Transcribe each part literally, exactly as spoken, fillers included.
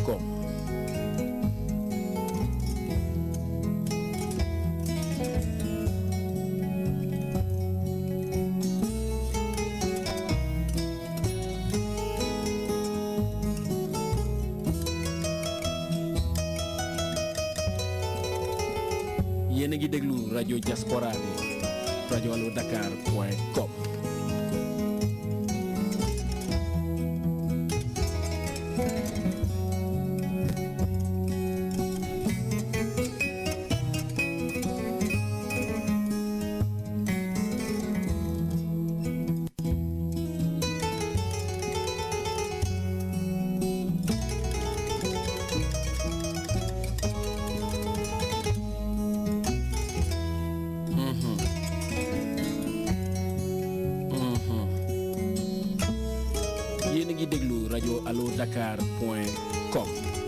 com. yéen a ngi déglu rajo Diaspora bi rajo allo dakar point com. yéen a ngi déglu rajo allo dakar point com.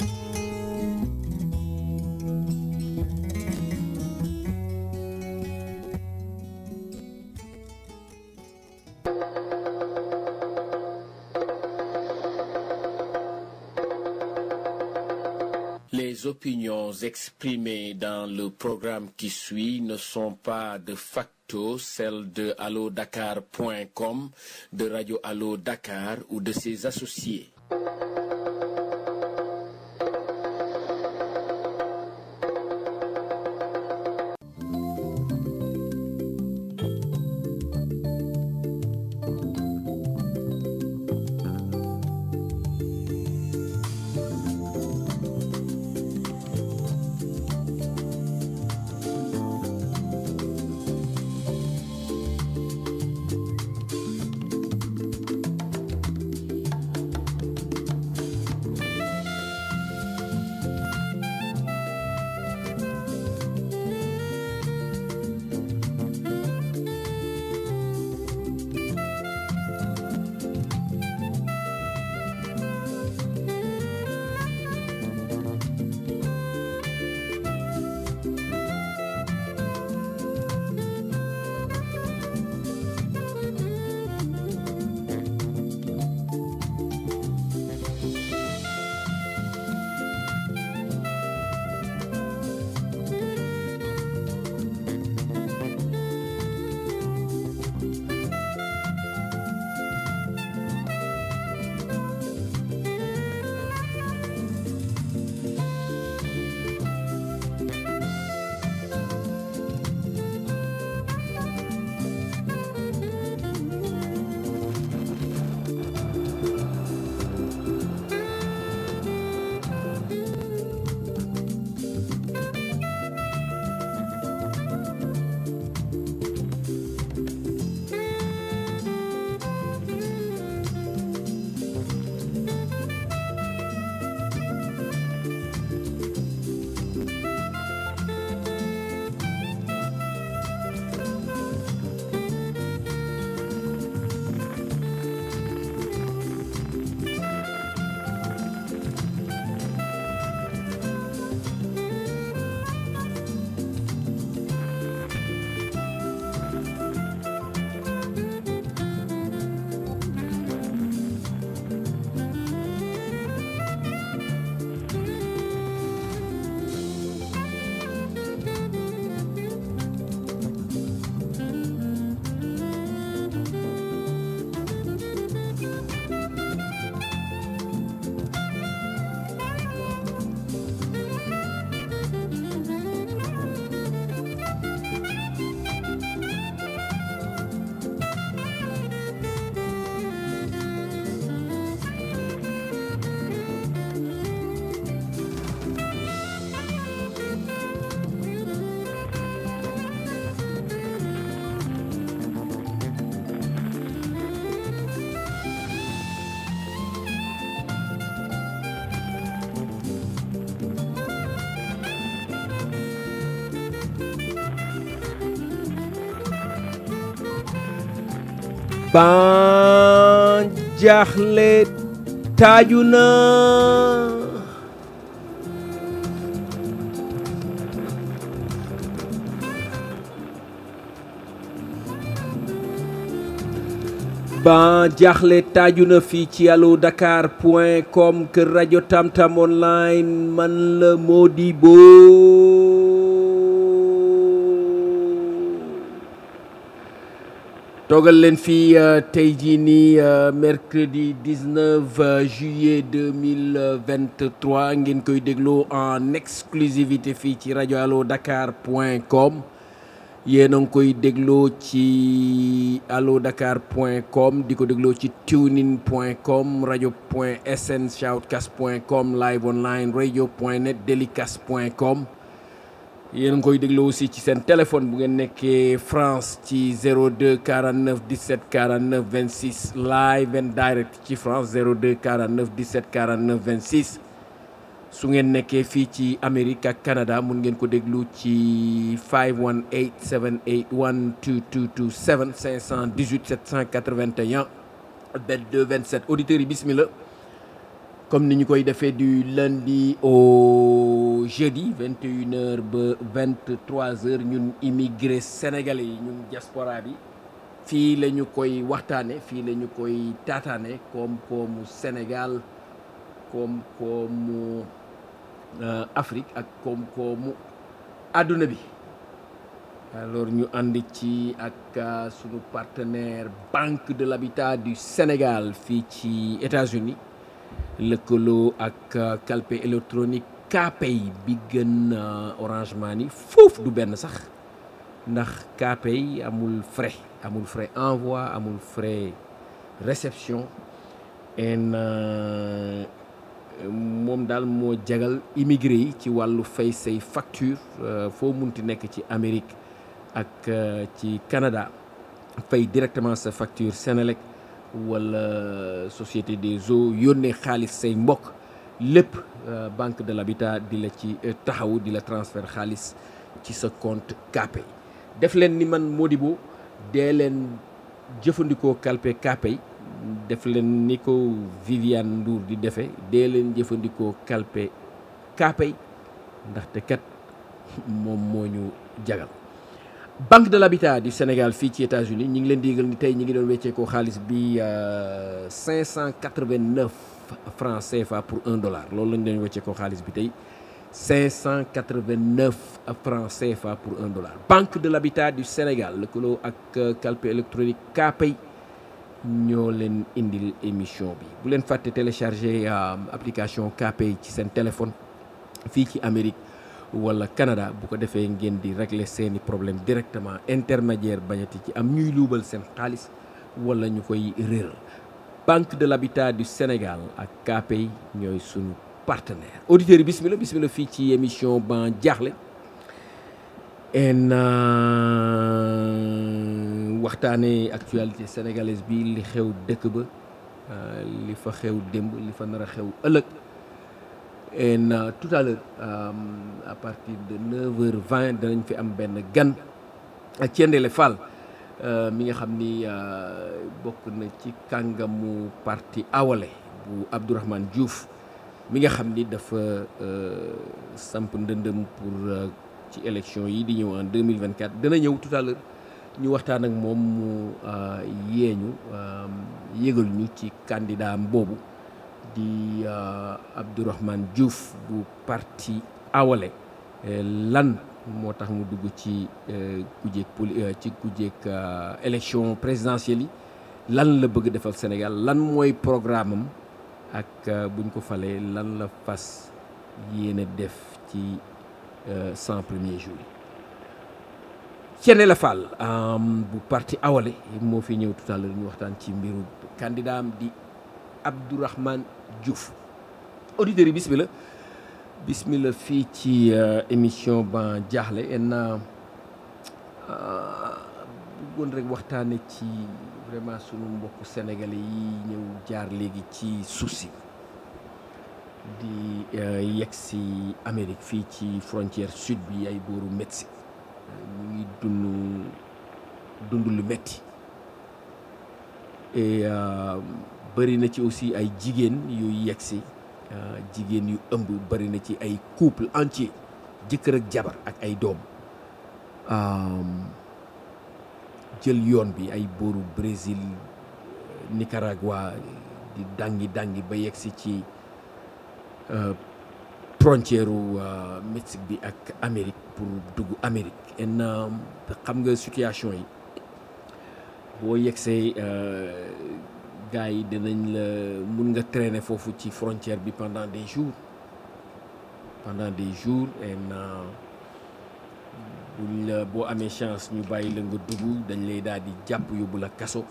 Les opinions exprimées dans le programme qui suit ne sont pas de facto celles de allo dakar point com, de Radio Allo Dakar ou de ses associés. ban jaaxle taaju na ban jaaxle taaju na fii ci allo dakar point com kër rajo Tamtam online man la Modibo toogal leen fii uh, tey jii nii uh, mercredi dix-neuf uh, juillet deux mille vingt-trois ngeen koy dégloo en exclusivité fii ci rajo allo dakar point com yéen a ngi koy dégloo ci allo dakar point com di ko dégloo ci tunein point com radio point sn shoutcast point com live online radio point net delicast point com yéen a ngi koy dégloo aussi ci seen téléphone bu ngeen nekkee France ci zéro deux quarante-neuf dix-sept quarante-neuf vingt-six live and direct ci France zéro deux quarante-neuf dix-sept quarante-neuf vingt-six su ngeen nekkee fii ci Amérique ak Canada mun ngeen ko déglu ci five one eight seven eight one two two two seven cinq un huit sept cent quatre-vingt-un vingt-deux vingt-sept auditeurs yi bismillah comme ni ñu koy defee du lundi au jeudi vingt et une heures ba vingt-trois heures ñun immigré sénégalais yi ñun diaspora bi fii la ñu koy waxtaane fii la ñu koy taataane koom-koomu Sénégal koom-koomu Uh, Afrique ak koom-koomu àdduna bi alors ñu ànd ci ak uh, sunu partenaire Banque de l'Habitat du Sénégal fii ci États-Unis lëkkaloo ak uh, calpe électronique Kpay bi gën uh, Orange Money foofu du benn sax ndax Kpay amul frais amul frais envoi amul frais réception en uh, moom daal moo jagal immigré yi ci wàllu fay say facture foo munti nekk ci Amérique ak ci Canada fay directement sa facture Senelec wala Société des Eaux yónnee xaalis say mbokk lépp Banque de l'Habitat di la ci taxaw di la transfert xaalis ci sa compte Kpay def leen ni man Modibo dee leen jëfandikoo calpe Kpay def leen ni ko Viviane Ndour di defee dee leen jëfandikoo calpe Kpay ndaxte kat moom moo ñu jagal Banque de l'Habitat du Sénégal fii ci États-Unis ñi ngi leen di yëgal ni tey ñi ngi doon wecceekoo xaalis bi cinq cent quatre-vingt-neuf francs C F A pour un dollar loolu lañ doon wecceekoo xaalis bi tey cinq cent quatre-vingt-neuf francs C F A pour un dollar Banque de l'Habitat du Sénégal lëkkaloo ak calpe électronique Kpay ñoo leen indil émission bi bu leen fàtte télécharger uh, application Kpay ci seen téléphone fii ci Amérique wala Canada bu ko defee ngeen di régler seeni problème directement intermédiaire bañati ci am ñuy luubal seen xaalis wala ñu koy réeral Banque de l'Habitat du Sénégal ak Kpay ñooy sunu partenaire auditeurs yi bismillah bismillah fii ci émission Ban Jaaxle en waxtaanee actualité sénégalaise bi li xew dëkk ba li fa xew démb li fa nar a xew ëllëg en tout à l'heure à partir de neuf heures vingt danañ fi am benn gan ak Thiendella Fall mi nga xam ni bokk na ci kàngamu parti Awalé bu Abdourahmane Diouf mi nga xam ni dafa samp ndëndëm pour ci élection yi di ñëw en deux mille vingt-quatre dana ñëw tout à l'heure ñu waxtaan ak moom mu yeeñu yëgal ñu ci candidat am boobu di Abdourahmane Diouf bu parti Awalé lan moo tax mu dugg ci kujeeg poli ci kujeeg élection présidentielle yi lan la bëgg defal Sénégal lan mooy programme am ak buñ ko falee lan la fas yéene def ci cent premiers jours yi Thiendella Fall bu parti Awalé moo fi ñëw tout à l'heure ñu waxtaan ci mbiru candidat am di Abdourahmane Diouf auditeurs yi bismillah bismillah fii ci émission Ban Jaaxle en bëggoon rek waxtaane ci vraiment sunu mbokku sénégalais yi ñëw jaar léegi ci suuf si di yegg si Amérique fii ci frontière sud bi ay booru Mexique ñu ngi dund dund lu metti et bëri na ci aussi ay jigéen yu yegg si jigéen yu ëmb bëri na ci ay couple entier jëkkër ak jabar ak ay doom jël yoon bi ay booru Brésil Nicaragua di dangi dangi ba yegsi ci frontière u Mexique bi ak Amérique pour dugg Amérique en xam nga situation yi boo yegsee gars yi dinañ la mun nga traîner foofu ci frontière bi pendant des jours pendant des jours en buñ la boo amee chance ñu bàyyi la nga dugg dañ lay daal di jàpp yóbbu la kaso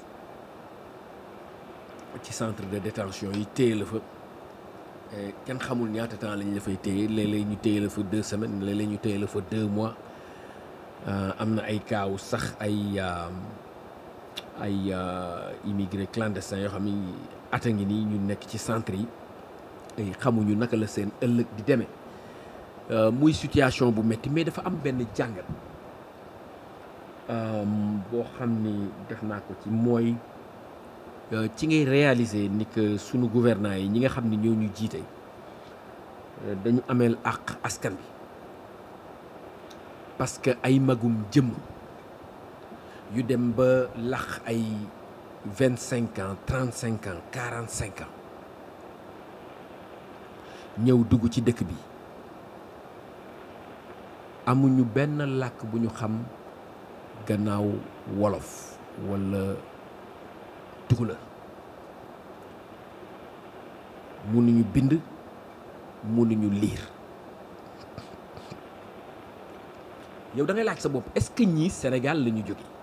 ci centre de détention yi téye la fa kenn xamul ñaata temps lañ la fay téye léeg-léeg ñu téye la fa deux semaines léeg-léeg ñu téye la fa deux mois am na ay kaaw sax ay ay immigré clandestin yoo xam ni ata ngi nii ñu nekk ci centre yi ay xamuñu naka la seen ëllëg di demee muy situation bu metti mais dafa am benn jàngat boo xam ni def naa ko ci mooy ci ngay réaliser ni que sunu gouvernants yi ñi nga xam ni ñoo ñu jiite dañu ameel àq askan bi parce que ay magum jëmm yu dem ba lax ay vingt cinq ans trente cinq ans quarante cinq ans ñëw dugg ci dëkk bi amuñu benn làkk bu ñu xam gannaaw wolof walla tukulër mënuñu bind mënuñu liir yow da ngay laaj sa bopp est-ce que ñii Sénégal la ñu jóge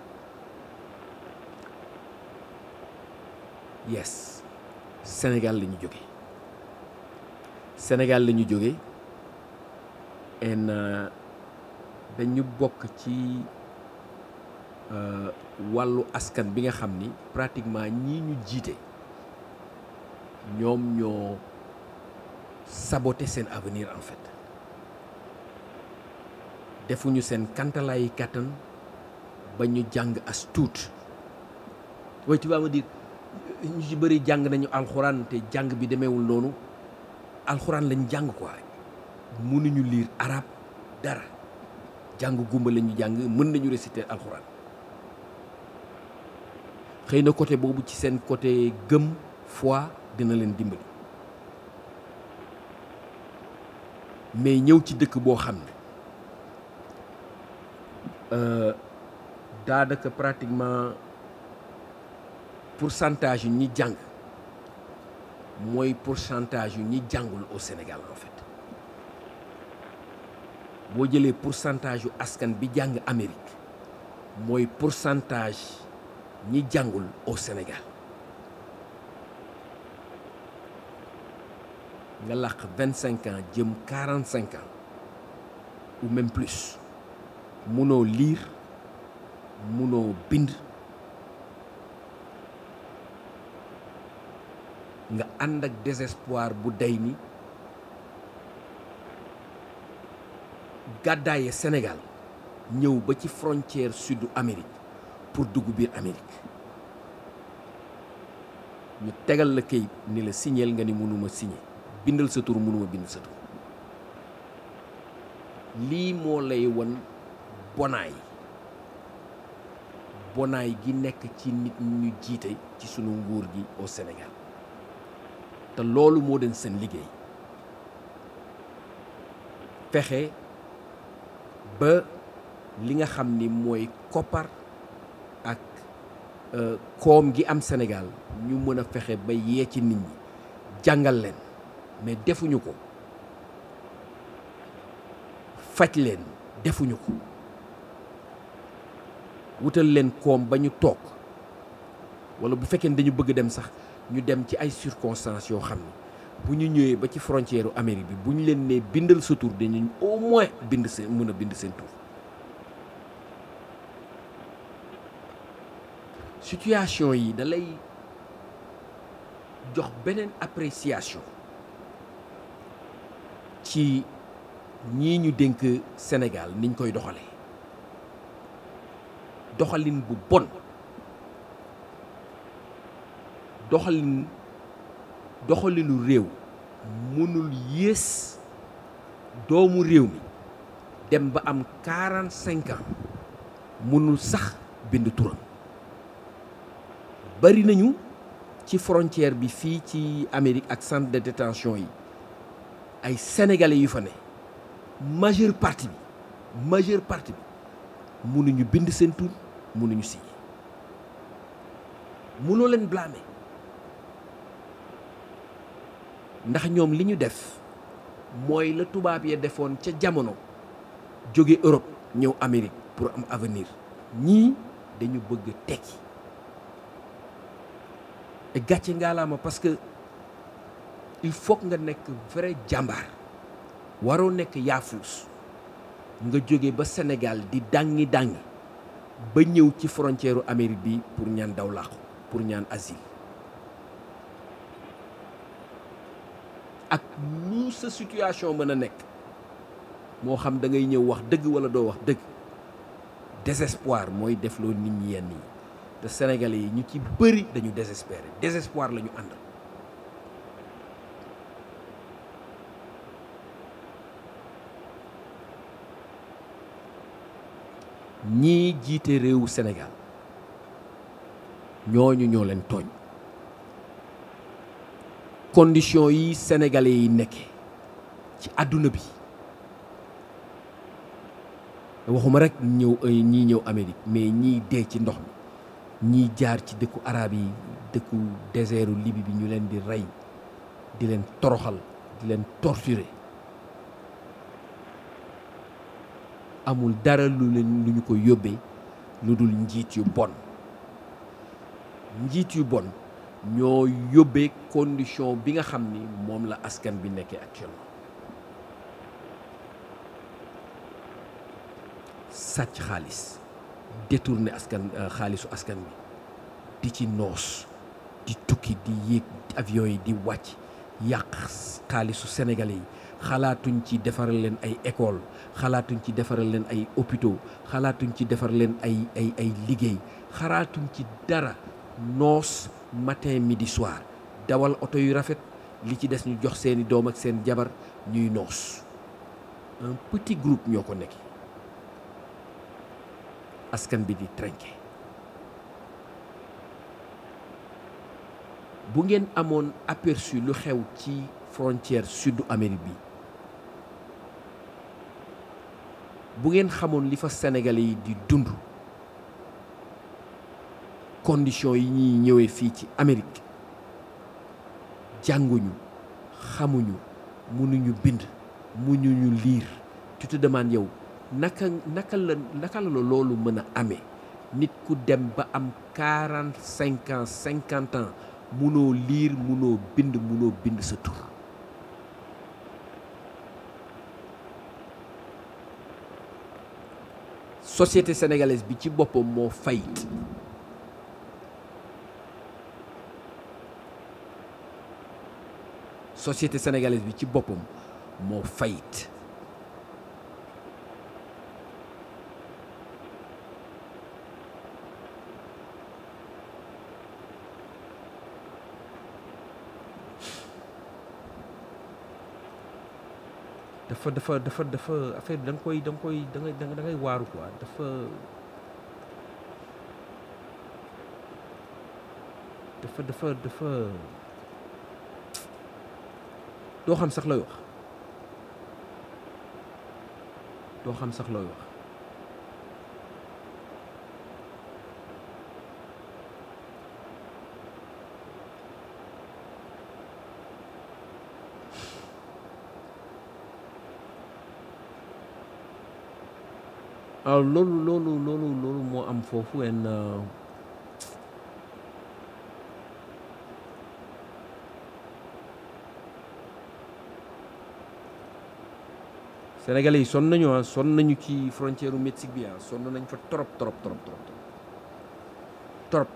yes Sénégal la ñu jóge Sénégal la ñu jóge en dañu bokk ci wàllu askan bi nga xam ni pratiquement ñii ñu jiite ñoom ñoo saboter seen avenir en fait defuñu seen kantalaayi kàttan ba ñu jàng as tuut waaye tu vas me dire ñu ci bëri jàng nañu alxuraan te jàng bi demeewul noonu alxuraan lañ jàng quoi mënuñu lire arabe dara jàng gumba la ñu jàng mën nañu réciter alxuraan xëy na côté boobu ci seen côté gëm foi dina leen dimbali mais ñëw ci dëkk boo xam ne daanaka pratiquement pourcentage yu ñi jàng mooy pourcentage yu ñi jàngul au Sénégal en fait boo jëlee pourcentage yu askan bi jàng Amérique mooy pourcentage ñi jàngul au Sénégal nga làq vingt cinq ans jëm quarante cinq ans ou même plus munoo lire munoo bind nga ànd ak désespoir bu day ni gàddaaye Sénégal ñëw ba ci frontière sud Amérique pour dugg biir Amérique ñu tegal la kayit ni la signeel nga ni mënuma signé bindal sa tur mënuma bind sa tur lii moo lay won bonaay bonaay gi nekk ci nit ñu jiite ci sunu nguur gi au Sénégal te loolu moo doon seen liggéey fexe ba li nga xam ni mooy koppar ak koom gi am Sénégal ñu mën a fexe ba yee ci nit ñi jàngal leen mais defuñu ko faj leen defuñu ko wutal leen koom ba ñu toog walla bu fekkee dañu bëgg dem sax ñu dem ci ay circonstances yoo xam ne bu ñu ñëwee ba ci frontière Amérique bi bu ñu leen nee bindal sa tur dañu au moins bind seen mën a bind seen tur situation yi da lay jox beneen appréciation ci ñii ñu dénk Sénégal niñ koy doxalee doxalin bu bon doxalin doxalinu réew mënul yées doomu réew mi dem ba am quarante cinq ans mënul sax bind turam bari nañu ci frontière bi fii ci Amérique ak centre de détention yi ay sénégalais yu fa ne majeure partie bi majeure partie bi mënuñu bind seen tur mënuñu signé mënoo leen blâmer ndax ñoom li ñu def mooy la tubaab ya defoon ca jamono jóge Europe ñëw Amérique pour am avenir ñii dañu bëgg tekki et gàcce ngaalaama parce que il faut nga nekk vrai jàmbaar waroo nekk yaafuus nga jóge ba Sénégal di dàngi dàngi ba ñëw ci frontière Amérique bi pour ñaan daw làqu pour ñaan asile ak lu sa situation mën a nekk moo xam da ngay ñëw wax dëgg wala doo wax dëgg désespoir mooy defloo nit ñi yenn yi te Sénégalais yi ñu ci bëri dañu désespéré désespoir la ñu ànd ñii jiite réewu Sénégal ñooñu ñoo leen tooñ condition yi sénégalais yi nekkee ci àdduna bi waxuma rek ñëw ñii ñëw Amérique mais ñii dee ci ndox mi ñii jaar ci dëkku arab yi dëkku désertu Libye bi ñu leen di rey di leen toroxal di leen torturer amul dara lu leen lu ñu ko yóbbee lu dul njiit yu bon njiit yu bon ñoo yóbbee condition bi nga xam ni moom la askan bi nekkee actuellement sàcc xaalis détourné askan xaalisu askan bi di ci noos di tukki di yéeg avion yi di wàcc yàq xaalisu sénégalais yi xalaatuñ ci defaral leen ay école xalaatuñ ci defaral leen ay hôpitaux xalaatuñ ci defar leen ay ay ay liggéey xalaatuñ ci dara noos matin midi soir dawal oto yu rafet li ci des ñu jox seeni doom ak seen jabar ñuy noos un petit groupe ñoo ko nekk askan bi di trinqué bu ngeen amoon aperçu lu xew ci frontière sud Amérique bi bu ngeen xamoon li fa sénégalais yi di dund conditions yi ñuy ñëwee fii ci Amérique jànguñu xamuñu mënuñu bind mënuñu lire tu te demandes yow naka naka la naka la loolu mën a amee nit ku dem ba am quarante cinq ans cinquante ans mënoo lire mënoo bind mënoo bind sa tur société sénégalaise bi ci boppam moo fayit société sénégalaise bi ci boppam moo fayit dafa dafa dafa dafa affaire bi da nga koy da nga koy da ngay da ngay waaru quoi dafa dafa dafa dafa doo xam sax looy wax doo xam sax looy wax waaw loolu loolu loolu loolu moo am foofu en Sénégalais yi sonn nañu ah sonn nañu ci frontière u Mexique bi ah sonn nañ fa trop trop trop trop trop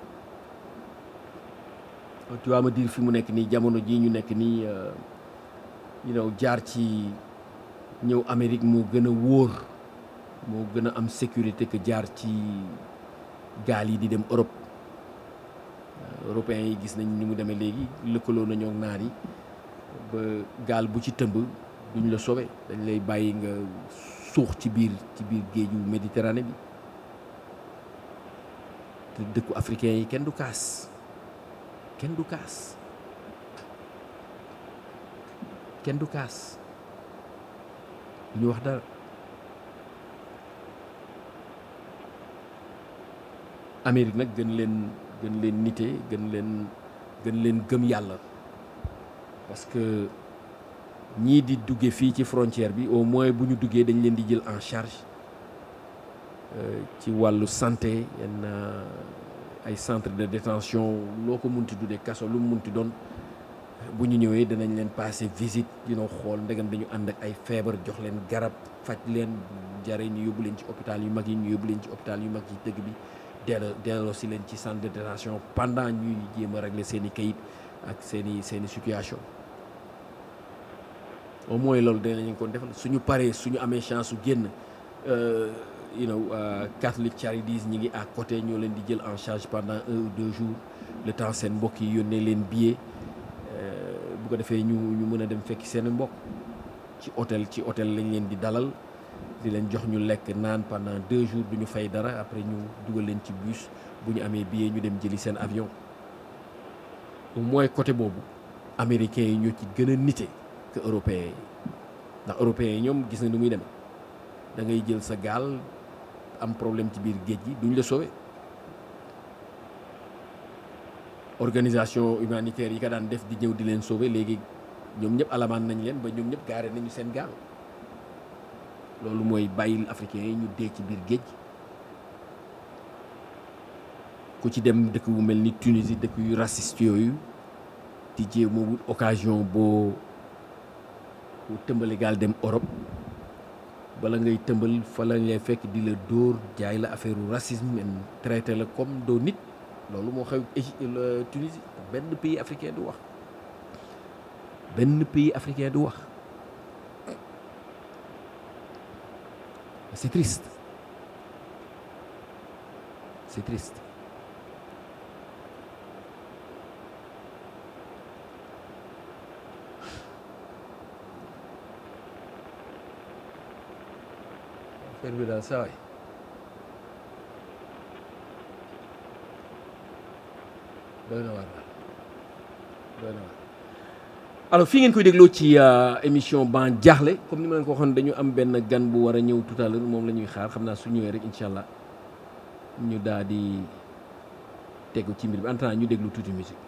tu vas me dire fi mu nekk nii jamono jii ñu nekk nii you know jaar ci ñëw Amérique moo gën a wóor moo gën a am sécurité que jaar ci gaal yi di dem Europe européens yi gis nañ ni mu demee léegi lëkkaloo nañoo ak naar yi ba gaal bu ci tëmb duñ la sauvé dañ lay bàyyi nga suux ci biir ci biir géeju Méditerranée bi te dëkku africain yi kenn du kaas kenn du kaas kenn du kaas du ñu wax dara Amérique nag gën leen gën leen nite gën leen gën leen gëm yàlla parce que ñii di dugge fii ci frontière bi au moins bu ñu duggee dañ leen di jël en charge ci wàllu santé yenn ay centre de détention loo ko munti tuddee kaso lu mu munti doon bu ñu ñëwee danañ leen passer visite dina xool ndegam dañu ànd ak ay feebar jox leen garab faj leen jare ñu yóbbu leen ci hôpital yu mag yi ñu yóbbu leen ci hôpital yu mag yi dëgg bi delloo delloo si leen ci centre de détention pendant ñuy jéem a régler seen i kayit ak seen i seen i situation au moins loolu danañ ko defal suñu paree suñu amee chance su génn you know Catholic Charities ñi ngi à côté ñoo leen di jël en charge pendant un ou deux jours le temps seen mbokk yi yónnee leen billet bu ko defee ñu ñu mën a dem fekki seen mbokk ci hôtel ci hôtel lañ leen di dalal di leen jox ñu lekk naan pendant deux jours du ñu fay dara après ñu dugal leen ci bus bu ñu amee billet ñu dem jëli seen avion au moins côté boobu américains yi ñoo ci gën a nite que européens yi ndax européens yi ñoom gis na nu muy demee da ngay jël sa gaal am problème ci biir géej gi duñ la sauver organisation humanitaire yi ka daan def di ñëw di leen sauver léegi ñoom ñëpp alamaan nañ leen ba ñoom ñëpp gaare nañu seen gaal loolu mooy bàyyil africains yi ñu dee ci biir géej ku ci dem dëkk bu mel ni Tunisie dëkk yu raciste yooyu di jéem a wut occasion boo tëmbali gaal dem Europe bala ngay tëmbal fa la lay fekk di la dóor jaay la affaire racisme en traité la comme doo nit loolu moo xew Tunisie benn pays africain du wax benn pays africain du wax c'est triste c'est triste affaire bi daal saa waay doy na waar doy na waar alors fii ngeen koy dégloo ci émission Ban Diakhli comme ni ma leen ko waxoon dañu am benn gan bu war a ñëw tout à l'heure moom la ñuy xaar xam naa su ñëwee rek incha allah ñu daal di tegu ci mbir bi en temps ñu déglu tuuti musique.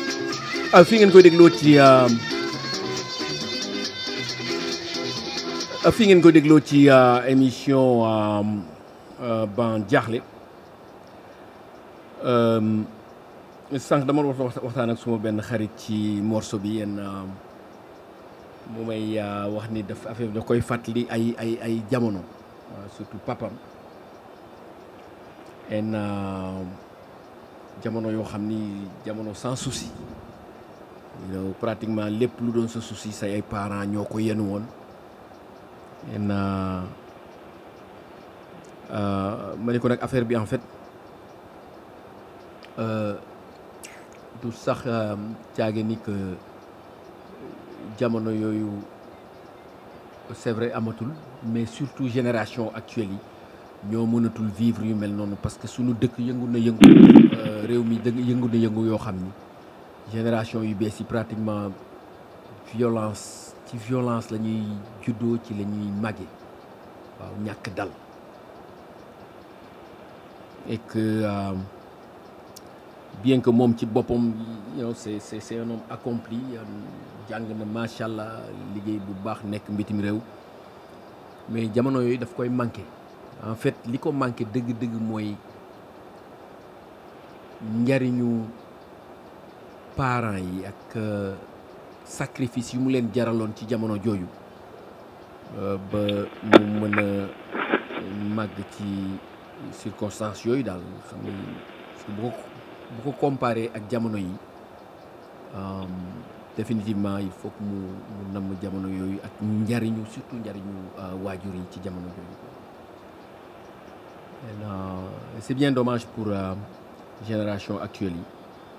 fi ngeen koy dégloo ci fi ngeen ko dégloo ci émission Ban Diakhli sànq dama wax waxtaan ak suma benn xarit ci morceau bi yenn mu may wax ni daf affaire da koy fàttali ay ay ay jamono surtout papam en jamono yoo xam ni jamono sans souci yow pratiquement lépp lu doon sa souci say ay parents ñoo ko yenu woon en ma ne ko nag affaire bi en fait du sax caage ni que jamono yooyu c'est vrai amatul mais surtout génération actuelle yi ñoo mënatul vivre yu mel noonu parce que suñu dëkk yëngu na yëngu réew mi dëgg yëngu na yëngu yoo xam ni génération yu bees yi pratiquement violence ci violence la ñuy juddoo ci la ñuy màgge waaw ñàkk dal et que euh, bien que moom ci boppam you know, c'est c'est c'est un homme accompli jàng na macha allah liggéey bu baax nekk mbitim réew mais jamono yooyu daf koy manqué en fait li ko manqué dëgg-dëgg mooy njariñu parents yi ak euh, sacrifice yu mu leen jaraloon ci jamono jooju euh, ba mu mën a màgg ci circonstances yooyu daal xam ni bu ko bu ko comparé ak jamono yi euh, définitivement il faut que mu mu namm jamono yooyu ak njariñu surtout njariñu euh, waajur yi ci jamono jooju et euh, c'est bien dommage pour euh, génération actuelle yi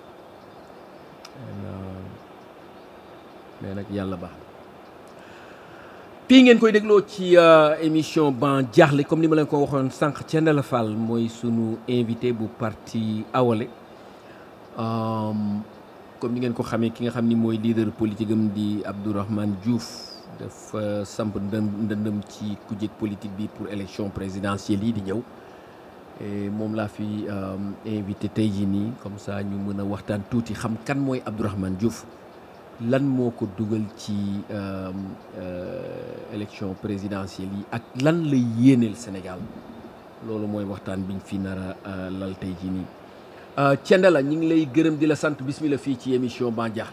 mais nag yàlla baax fii ngeen koy dégloo ci émission Ban Diakhli comme ni ma leen ko waxoon sànq Thiendella Fall mooy sunu invité bu parti Awalé comme ni ngeen ko xamee ki nga xam ni mooy leader politique am di Abdourahmane Diouf dafa samp ndëm ndëndëm ci kujje politique bi pour élection présidentielle yi di ñëw et moom laa fi invité tey jii nii comme ça ñu mën a waxtaan tuuti xam kan mooy Abdourahmane Diouf lan moo ko dugal ci élection présidentielle yi ak lan la yéeneel Sénégal loolu mooy waxtaan biñ fi nar a lal tey jii nii Thiendella ñu ngi lay gërëm di la sant bismillah fii ci émission Ban Diakhli.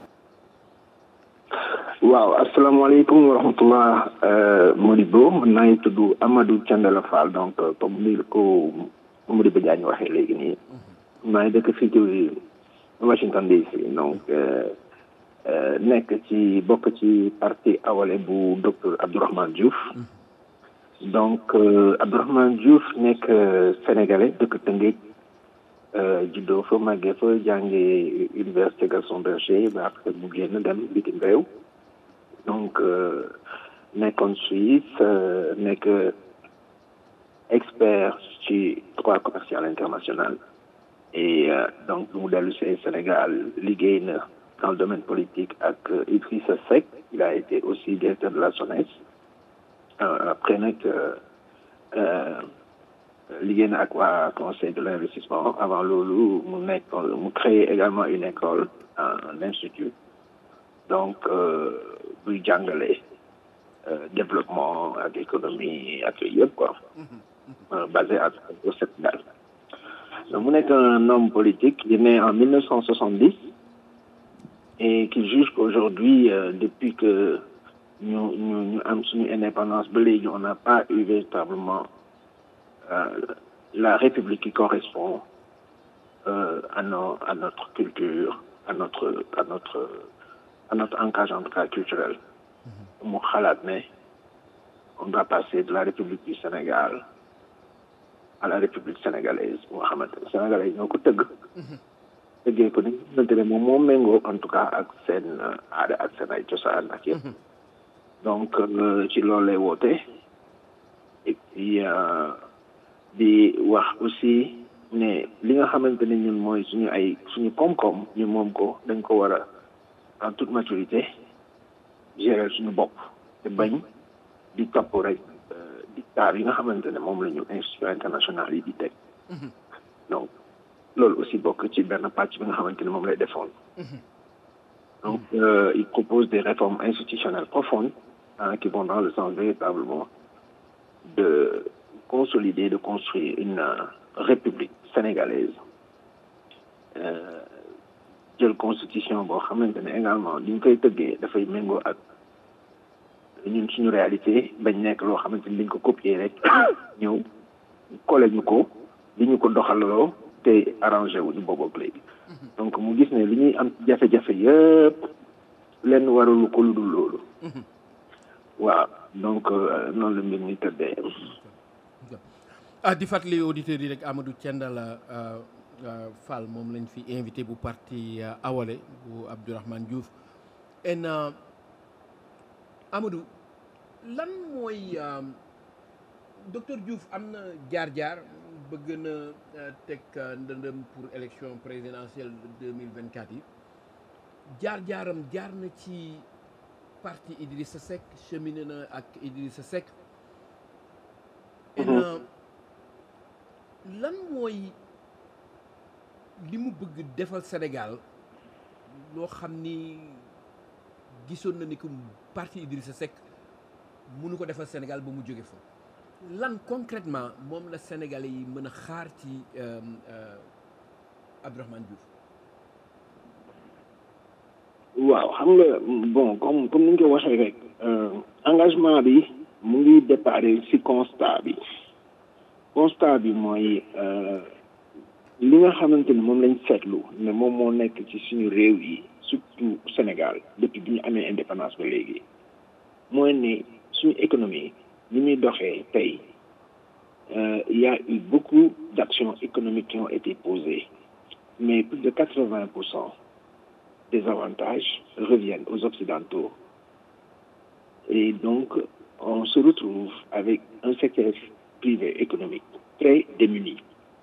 waaw asalaamaaleykum wa rahmatullah Modibo man naa ngi tudd Amadou Thiendella Fall donc comme ni ko Modibo Diagne waxee léegi nii maa ngi dëkk fii ci Washington D C donc nekk ci bokk ci parti Awalé bu docteur Abdourahmane Diouf donc Abdourahmane Diouf nekk sénégalais dëkk Tëngéej juddoo fa màggee fa jàngee université Gaston Berger ba après mu génn dem bitim réew donc nekkoon Suisse nekk expert ci droit commercial international et donc bu mu dellu see Sénégal liggéey na dans le domaine politique avec euh, Idrissa Seck. Il a été aussi directeur de la SONES. Euh, après, euh, euh, lié avec le conseil de l'investissement. Avant Loulou, nous créé également une école, un, un institut. Donc, nous euh, euh, développement, avec l'économie, avec quoi, euh, basé à, au Sénégal. Donc, nous sommes un homme politique, il est né en mille neuf cent soixante-dix. Et qui juge qu'aujourd'hui, euh, depuis que nous, nous, nous avons une indépendance, on n'a pas eu véritablement euh, la République qui correspond euh, à, nos, à notre culture, à notre, à notre, à notre ancrage en tout cas culturel. Mm-hmm. On doit passer de la République du Sénégal à la République sénégalaise. Le Sénégalais, ils ont tëggee ko ni xamante ne moom moo méngoo en tout cas ak seen aada ak seen ay cosaan ak yëpp donc ci loolu lay woote et puis di wax aussi ne li nga xamante ne ñun mooy suñu ay suñu koom-koom ñu moom ko dañ ko war a en toute maturité gérer suñu bopp te bañ di topp rek dictat yi nga xamante ne moom la ñu institution internationale yi di teg donc loolu aussi bokk ci benn pàcc bi nga xamante ni moom lay défendre donc euh, il propose des réformes institutionnelles profondes hein, qui vont dans le sens véritablement de consolider, de construire une euh, république sénégalaise. Euh, jël constitution boo xamante ne également li ñu koy tëggee dafay méngoo ak ñun suñu réalité bañ nekk loo xamante ni dañ ko copier rek ñëw collé ñu ko li ñu ko doxalaloo te arrangé wu ñu boobu ak léegi donc mu gis ne li ñuy am jafe-jafe yëpp lenn waralu ko lu dul loolu waaw donc noonu la mbir mi tëddee. ah di fàttali auditeurs yi rek Amadou Thiendella Fall moom lañ fi invité bu parti Awalé bu Abdourahmane Diouf en Amadou lan mooy docteur Diouf am na jaar-jaar bëgg na teg ndëndëm pour élection présidentielle deux mille vingt-quatre yi jaar-jaaram jaar na ci parti Idrissa Seck cheminé na ak Idrissa Seck en lan mooy li mu bëgg defal Sénégal loo xam ni gisoon na ni que parti Idrissa Seck mënu ko defal Sénégal ba mu jóge fa lan concrètement moom la Sénégalais yi mën a xaar ci Abdourahmane Diouf. waaw xam nga bon comme comme ni ñu ko waxee rek engagement bi mu ngi déparé ci constat bi constat bi mooy li nga xamante ni moom lañ seetlu ne moom moo nekk ci suñu réew yi surtout Sénégal depuis bi ñu amee indépendance ba léegi mooy ne suñu économie ni muy doxee tey il y a eu beaucoup d'actions économiques qui ont été posées mais plus de quatre-vingts pour cent des avantages reviennent aux Occidentaux. Et donc, on se retrouve avec un secteur privé économique très démuni.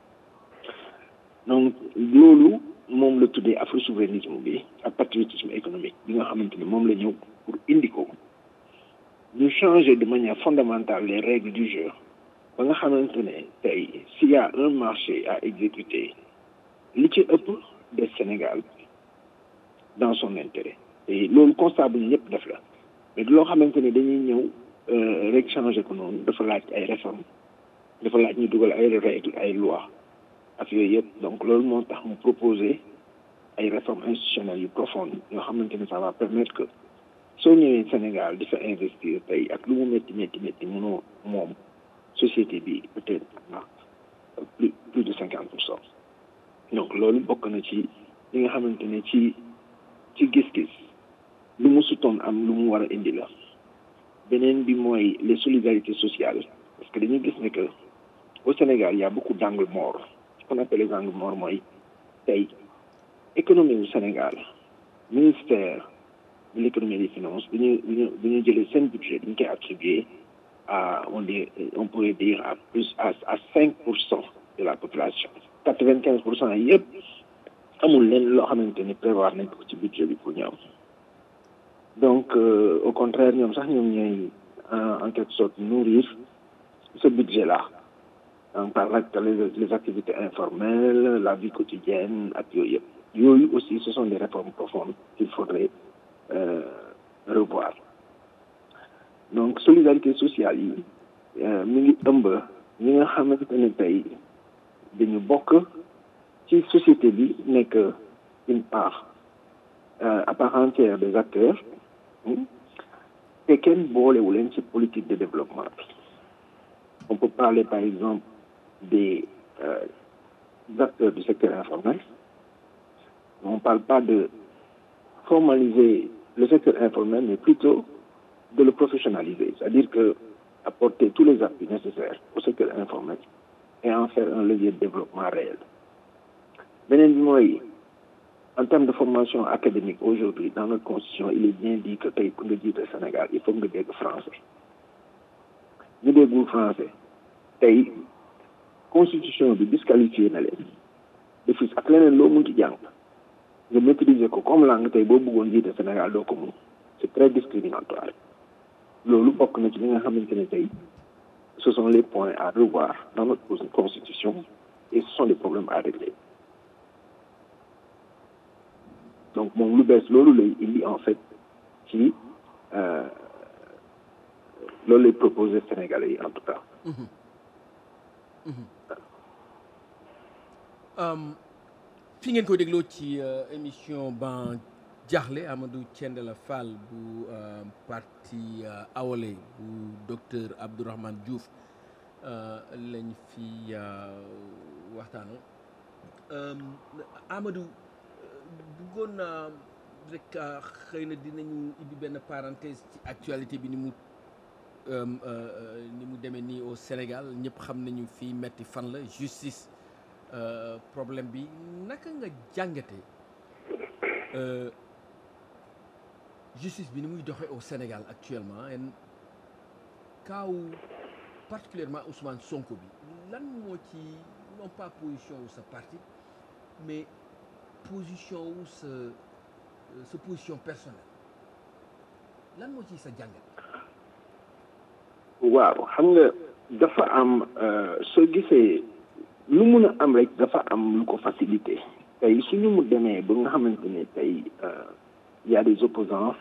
Donc, loolu moom la tuddee afro-souverainisme bi ak patriotisme économique bi nga xamante ni moom la ñëw pour indi ko ñu changer de manière fondamentale les règles du jeu ba nga xamante ne tey s'il y a un marché à exécuter li ci ëpp des Sénégal dans son intérêt et loolu constat bu ñëpp def la mais loo xamante ne dañuy ñëw rek changer ko noonu dafa laaj ay réformes dafa laaj ñu dugal ay règles ay lois ak yooyu yëpp donc loolu moo tax mu proposer ay réformes institutionnelles yu profondes yoo xamante ne ça va permettre que soo ñëwee Sénégal di fa investir tey ak lu mu métti métti métti mënoo moom société bi peut-être plus plus de cinquante pour cent donc loolu bokk na ci li nga xamante ne ci ci gis-gis lu mu sutoon am lu mu war a indi la beneen bi mooy les solidarités sociales parce que dañuy gis ne que au Sénégal il y a beaucoup d'angles morts ce qu'on appelle les angles morts mooy tey économie du Sénégal ministère de l'économie et des finances dañu dañu dañu jëlee seen budget dañu koy attribuer à on dit on pourrait dire à plus à à cinq pour cent de la population quatre-vingt-quinze pour cent yëpp amul leen loo xamante ni prévoir nañ ko ci budget bi pour ñoom donc euh, au contraire ñoom sax ñoom ñooy en quelque sorte nourrir ce budget là donc par là les, les activités informelles la vie quotidienne ak yooyu yëpp yooyu aussi ce sont des réformes profondes qu'il faudrait euh, revoir donc solidarité sociale yi mi ngi ëmb ñi nga xamante ne tey dañu bokk ci société bi nekk une part euh, à part entière des acteurs te kenn boolewu leen ci politique de développement bi on peut parler par exemple des euh, acteurs du secteur informel on ne parle pas de formaliser le secteur informel mais plutôt de le professionnaliser c'est-à-dire que apporter tous les appuis nécessaires au secteur informel et en faire un levier de développement réel beneen bi mooy en termes de formation académique aujourd'hui dans notre constitution il est bien dit que tey pour nga jiite Sénégal il faut nga dégg français ñu déggul français tey constitution bi disqualifié na leen de fis ak leneen loo mun ci jàng nga maîtriser ko comme langue tey boo bëggoon jiite Sénégal doo ko mun c'est très discriminatoire loolu bokk na ci li nga xamante ne tey ce sont les points à revoir dans notre constitution et ce sont des problèmes à régler donc moom lu bees loolu lay indi en fait ci loolu lay proposer Sénégalais yi en tout cas. fi ngeen koy dégloo ci émission Ban Diakhli Amadou Thiendella Fall bu parti Awalé bu docteur Abdourahmane Diouf lañ fi waxtaanoo Amadou bëggoon naa rek xëy na dinañu indi benn parenthèse ci actualité bi ni mu ni mu demee nii au Sénégal ñëpp xam nañu fii metti fan la justice problème bi naka nga jàngate justice bi ni muy doxee au Sénégal actuellement en kaaw particulièrement Ousmane Sonko bi lan moo ci non pas position wu sa parti mais position wu sa sa position personnelle lan moo ci sa jàngat. waaw xam nga dafa am soo gisee lu mun a am rek dafa am lu ko facilité tey suñu mu demee ba nga xamante ne tey y a des opposants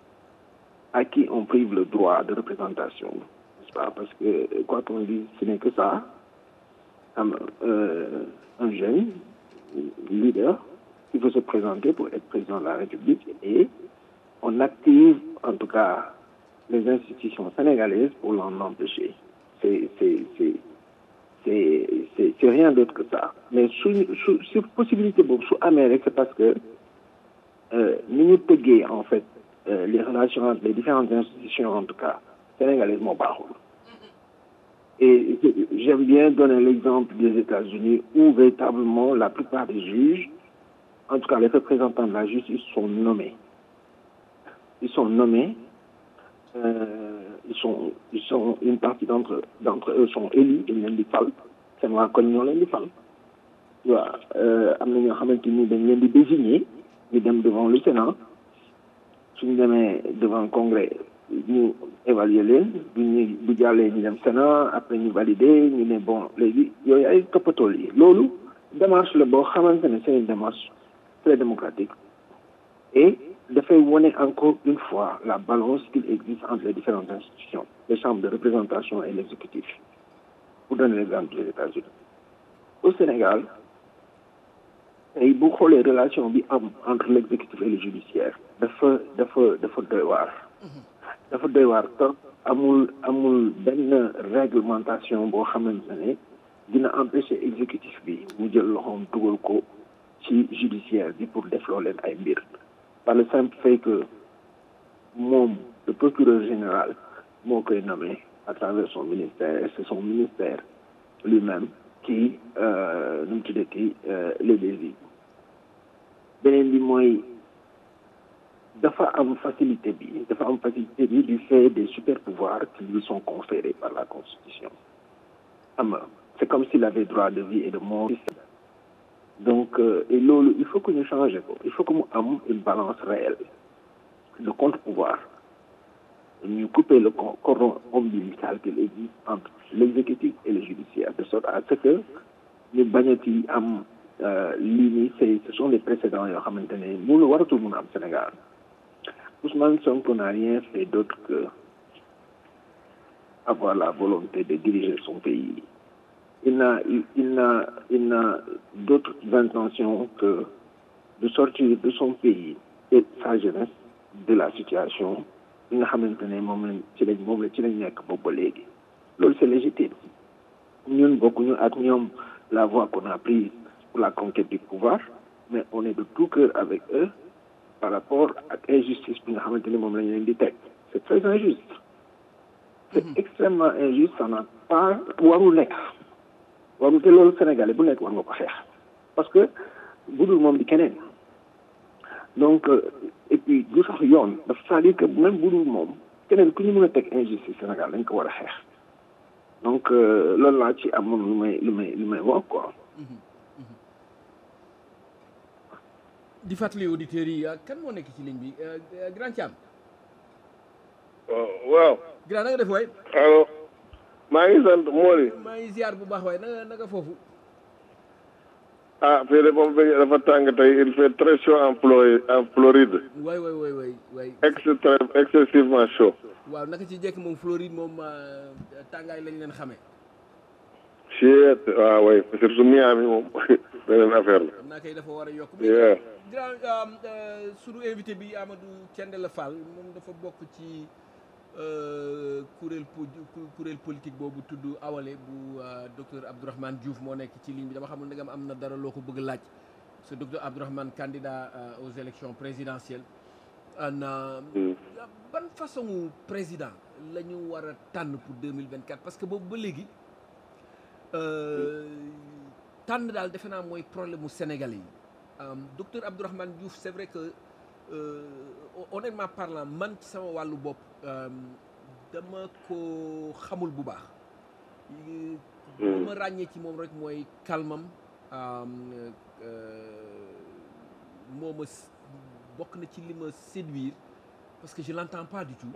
à qui on prive le droit de représentation, n'est-ce pas? Parce que quoi qu'on dise, ce n'est que ça. Un, euh, un jeune leader qui veut se présenter pour être président de la République et on active en tout cas les institutions sénégalaises pour l'en empêcher. C'est, c'est, c'est, c'est, c'est, c'est rien d'autre que ça. Mais sur, sur, sur possibilité, sous Amérique, c'est parce que euh, nous nous en fait euh, les relations entre les différentes institutions, en tout cas, sénégalaises, m'ont pas roulé. Et j'aime bien donner l'exemple des États-Unis où véritablement la plupart des juges, en tout cas les représentants de la justice, sont nommés. Ils sont nommés, euh, ils sont, ils sont une partie d'entre, d'entre eux sont élus, ils viennent du F A L, c'est moi qui connais le F A L. Voilà, euh, nous avons désigné, nous sommes devant le Sénat, nous sommes devant le Congrès. Nous évaluer leen bu ñu bu jàllee ñu dem Sénat après ñu valider ñu ne bon léegi yooyu ay toppatoo yi loolu démarche la boo xamante ne c'est une démarche très démocratique et dafay wone encore une fois la balance qu'il existe entre les différentes institutions les chambres de représentation et l'exécutif pour donner l'exemple des États-Unis au Sénégal tey bu xoolee relation bi am entre l'exécutif et le judiciaire dafa dafa dafa doy waar dafa doy waar trop amul amul benn réglementation boo xamante ne dina empêcher exécutif bi mu jël loxoom dugal ko ci judiciaire bi pour defloo leen ay mbir par le simple fait que moom le procureur général moo koy nommé à travers son ministère et c'est son ministère lui-même qui nu mu tuddati les désigne beneen bi mooy dafa am facilité bi dafa am facilité bi du fait des super pouvoirs qui lui sont conférés par la Constitution. C'est comme s'il avait droit de vie et de mort. Donc, euh, et là, il faut que nous changions. Il faut que nous ayons une balance réelle. Le contre-pouvoir. Nous couper le cordon ombilical qui existe entre l'exécutif et le judiciaire, de sorte à ce que nous bagnati am lignes, ce sont les précédents. Nous le voyons tout le monde au Sénégal. Ousmane Sonko n'a rien fait d'autre que avoir la volonté de diriger son pays. Il n'a, il, il n'a, il n'a d'autres intentions que de sortir de son pays et de sa jeunesse de la situation. Il n'a jamais tenu c'est légitime. Nous, beaucoup, nous admirons la voie qu'on a prise pour la conquête du pouvoir, mais on est de tout cœur avec eux par rapport à l'injustice que nous avons tenue. C'est très injuste. C'est mm-hmm. extrêmement injuste. Ça n'a pas... Warou Warou te lolu Sénégalais bu nek war nga ko xex parce que budul mom di keneen donc et puis du sax yoon dafa dire que même budul mom keneen ku ñu mëna tek injustice Sénégal dañ ko war a xeex donc loolu laa ci amoon lu may lu may lu may wax quoi. di fàttali auditeurs yi kan moo nekk ci ligne bi Grand Thiam. waaw. Grand na nga def waay. allo. maa ngi sant Mori. maa ngi ziar bu baax waay na nga na nga foofu. ah fii de moom dafa tàng tey il fait très chaud en Floride en Floride. waay waay waay waay waay. extrême excessivement chaud. waaw naka ci jekk moom Floride moom tàngaay lañ leen xamee. Chiet waaw waay surtout Miami moom beneen affaire la. xam naa kay dafa war a yokk. Yeah. grand sunu invité bi Amadou Thiendella Fall moom dafa bokk ci kuréel kuréel politique boobu tudd Awalé bu docteur Abdourahmane Diouf moo nekk ci ligne bi dama xamul ndegam am na dara loo ko bëgg laaj ce docteur Abdourahmane candidat aux élections présidentielles ana ban façon président la ñu war a tànn pour deux mille vingt-quatre parce que boobu ba léegi tànn daal defe naa mooy problème mu Sénégalais yi docteur Abdourahmane Diouf c'est vrai que Euh, honnêtement parlant man ci sama wàllu bopp dama ko xamul bu baax li ma ràññee ci moom rek mooy calmam moo ma bokk na ci li ma séduire parce que je l'entends pas du tout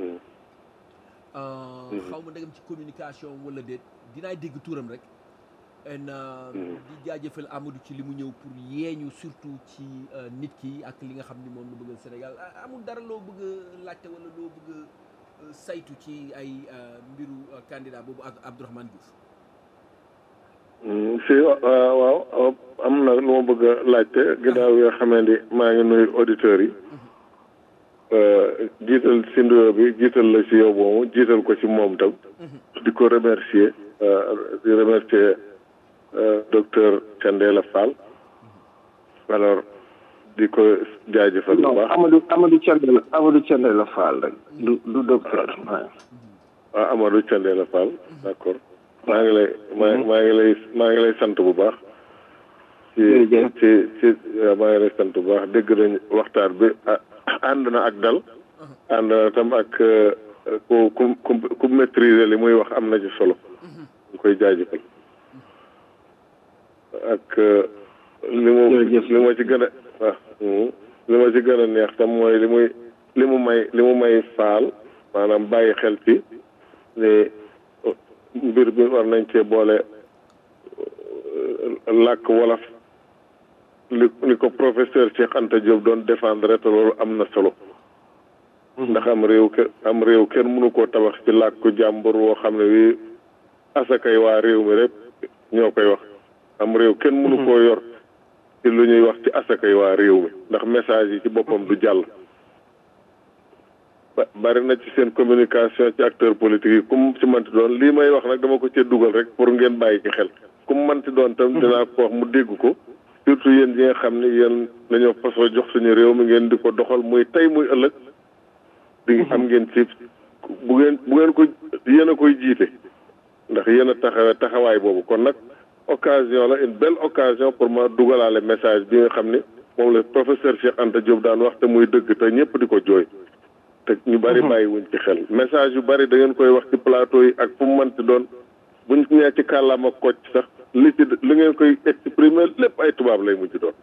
xaw ma ndegam ci communication wala déet dinaay dégg turam rek en di jaajëfal Amadou ci li mu ñëw pour yeeñu surtout ci nit ki ak li nga xam ni moom la bëggal Sénégal amul dara loo bëgg a laajte wala loo bëgg a saytu ci ay mbiru candidat boobu ak Abdourahmane Diouf. si waaw am na lu ma bëgg a laajte ginnaaw yoo xamee ni maa ngi nuyu auditeurs yi jiital si nuyoo bi jiital la si yow moomu jiital ko si moom tam di ko remercier di remercier docteur Thiendella Fall alors di ko jaajëfal bu baax. Amadou Amadou Thiendella Amadou Thiendella Fall rek du du docteur. waaw Amadou Thiendella Fall d'accord maa ngi lay maa maa ngi lay maa ngi lay sant bu baax. ci ci ci maa ngi lay sant bu baax dégg nañ waxtaan bi ànd na ak dal. ànd na tam ak ku ku ku maîtriser li muy wax am na ci solo. ñu koy jaajëfal. ak li mu li ma ci gën a waaw li ma ci gën a neex tam mooy li muy li mu may li mu may faal maanaam bàyyi xel ci ne mbir bi war nañ cee boole làkk wolof li li ko professeur Cheikh Anta Diop doon défendre te loolu am na solo ndax am réew ke am réew kenn mënu koo tabax ci làkku jàmbur woo xam ne wi asakay waa réew mi rek ñoo koy wax am réew kenn mënu koo yor ci lu ñuy wax ci asakay waa réew mi ndax message yi ci boppam du jàll bari na ci seen communication ci acteur politique yi kum ci manti doon lii may wax nag dama ko cee dugal rek pour ngeen bàyyi ci xel kum manti doon tam dinaa ko wax mu dégg ko surtout yéen yi nga xam ne yéen dañoo fasoo jox suñu réew mi ngeen di ko doxal muy tey muy ëllëg di am ngeen ci bu ngeen bu ngeen ko yéen a koy jiite ndax yéen a taxawe taxawaay boobu kon nag occasion la une belle occasion pour ma dugalaale message bi nga xam ne moom la professeur Cheikh Anta Diop daan wax te muy dëgg te ñëpp di ko jooy te ñu bari bàyyi wuñ ci xel message yu bari da ngeen koy wax ci plateau yi ak fu mu mënti doon buñ ñëwee ci kàllaama kocc sax li ci li ngeen koy exprimer lépp ay tubaab lay mujj doon.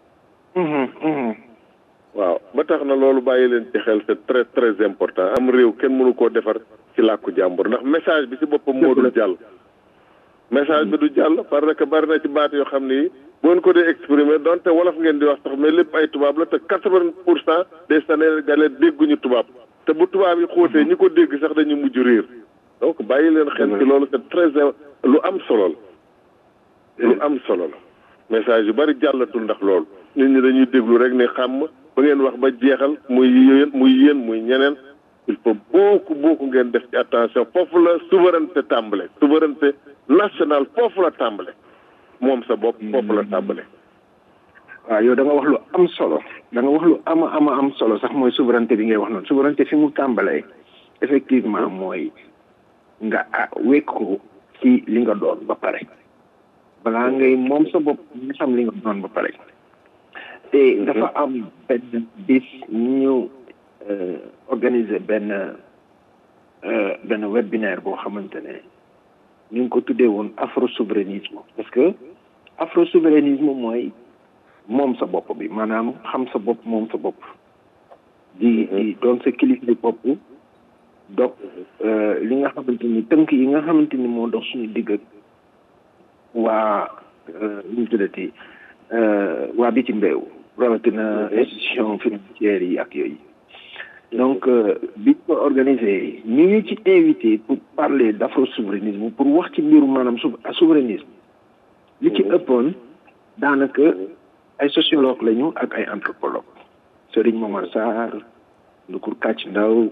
waaw ba tax na loolu bàyyi leen ci xel c'est très très important am réew kenn mënu koo defar ci làkku jàmbur ndax message bi ci boppam moo dul jàll. message bi du jàll parce que bari na ci baat yoo xam ni boo ko dee exprimer donte wolof ngeen di wax sax mais lépp ay tubaab la te quatre-vingts pour cent des Sénégalais dégguñu tubaab te bu tubaab yi xóotee ñi ko dégg sax dañu mujj riir donc bàyyi leen xel ci loolu c'est très lu am solo la lu am solo la message yu bari jàllatul ndax loolu nit ñi dañuy déglu rek ne xam ba ngeen wax ba jeexal muy yéen muy yéen muy ñeneen il faut beaucoup beaucoup ngeen def ci attention foofu la souveraineté tàmbale souveraineté nationale foofu la tàmbale moom sa bopp foofu la tàmbale. waaw yow da nga wax lu am solo da nga wax lu ama ama am solo sax mooy souveraineté bi ngay wax noonu souveraineté fi mu tàmbalee effectivement mooy nga wekk ko ci li nga doon ba pare balaa ngay moom sa bopp nga xam li nga doon ba pare te dafa am benn bis ñu organiser benn benn webinaire boo xamante ne ñu ngi ko tuddee woon afro souverainisme parce que afro souverainisme mooy moom sa bopp bi maanaam xam sa bopp moom sa bopp di di doon sa kilifa bopp donc li nga xamante ni tënk yi nga xamante ni moo dox suñu digg ak waa ñu tuddati waa bitim réew rawatina institution financière yi ak yooyu donc bi ñu ko organisé ñu ngi ci invité pour parler d' afro souverainisme pour wax ci mbiru maanaam souverainisme li ci ëppoon daanaka ay sociologue lañu ak ay anthropologue Serigne Momar Sarr Ndukur Kàcc Ndaw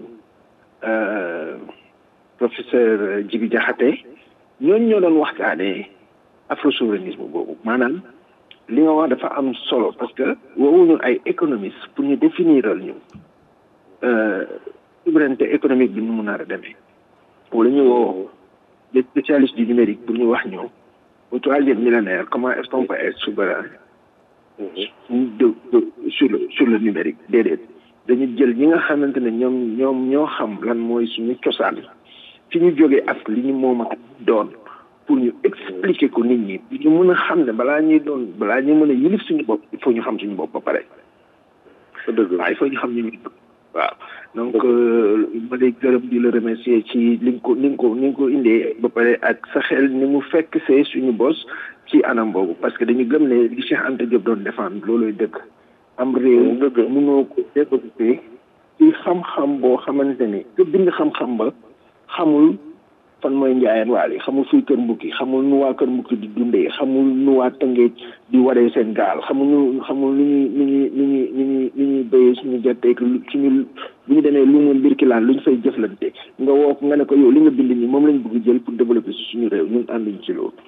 professeur Djibi Diakhaté ñooñu ñoo doon waxtaanee afro souverainisme boobu maanaam li nga wax dafa am solo parce que woowuñu ay économiste pour ñu définiral ñu souveraineté économique bi nu mu nar a demee wala ñu woo des spécialistes du numérique pour ñu wax ñu au troisième millénaire comment est-ce qu'on peut être souverain de de sur le sur le numérique déedéet dañu jël ñi nga xamante ne ñoom ñoom ñoo xam lan mooy suñu cosaan fi ñu jógee ak li ñu moom ak doon pour ñu expliquer ko nit ñi ñu mën a xam ne balaa ñuy doon balaa ñuy mën a yilif suñu bopp il faut ñu xam suñu bopp ba pare waaw il faut ñu xam ñu ñu waaw donc ma lay gërëm di la remercier ci li nga ko ni nga ko ni nga ko indee ba pare ak sa xel ni mu fekk see suñu bos ci anam boobu parce que dañu gëm ne li Cheikh Anta Diop doon défendre looloy dëgg am réew mënoo ko développé ci xam-xam boo xamante ni te bind xam-xam ba xamul fan mooy njaayeen waal yi xamul fuy kër mbukki xamul nu waa kër mbukki di dundee xamul nu waa tëngeej di waree seen gaal xamul nu xamul nu ñuy nu ñuy nu ñuy nu ñuy nu ñuy béyee suñu gerteeg suñu bu ñu demee lu mu mbirkilaan lu ñu fay jëflante nga woo ko nga ne ko yow li nga bind nii moom lañ bëgg jël pour développer si suñu réew ñun ànduñ ci loolu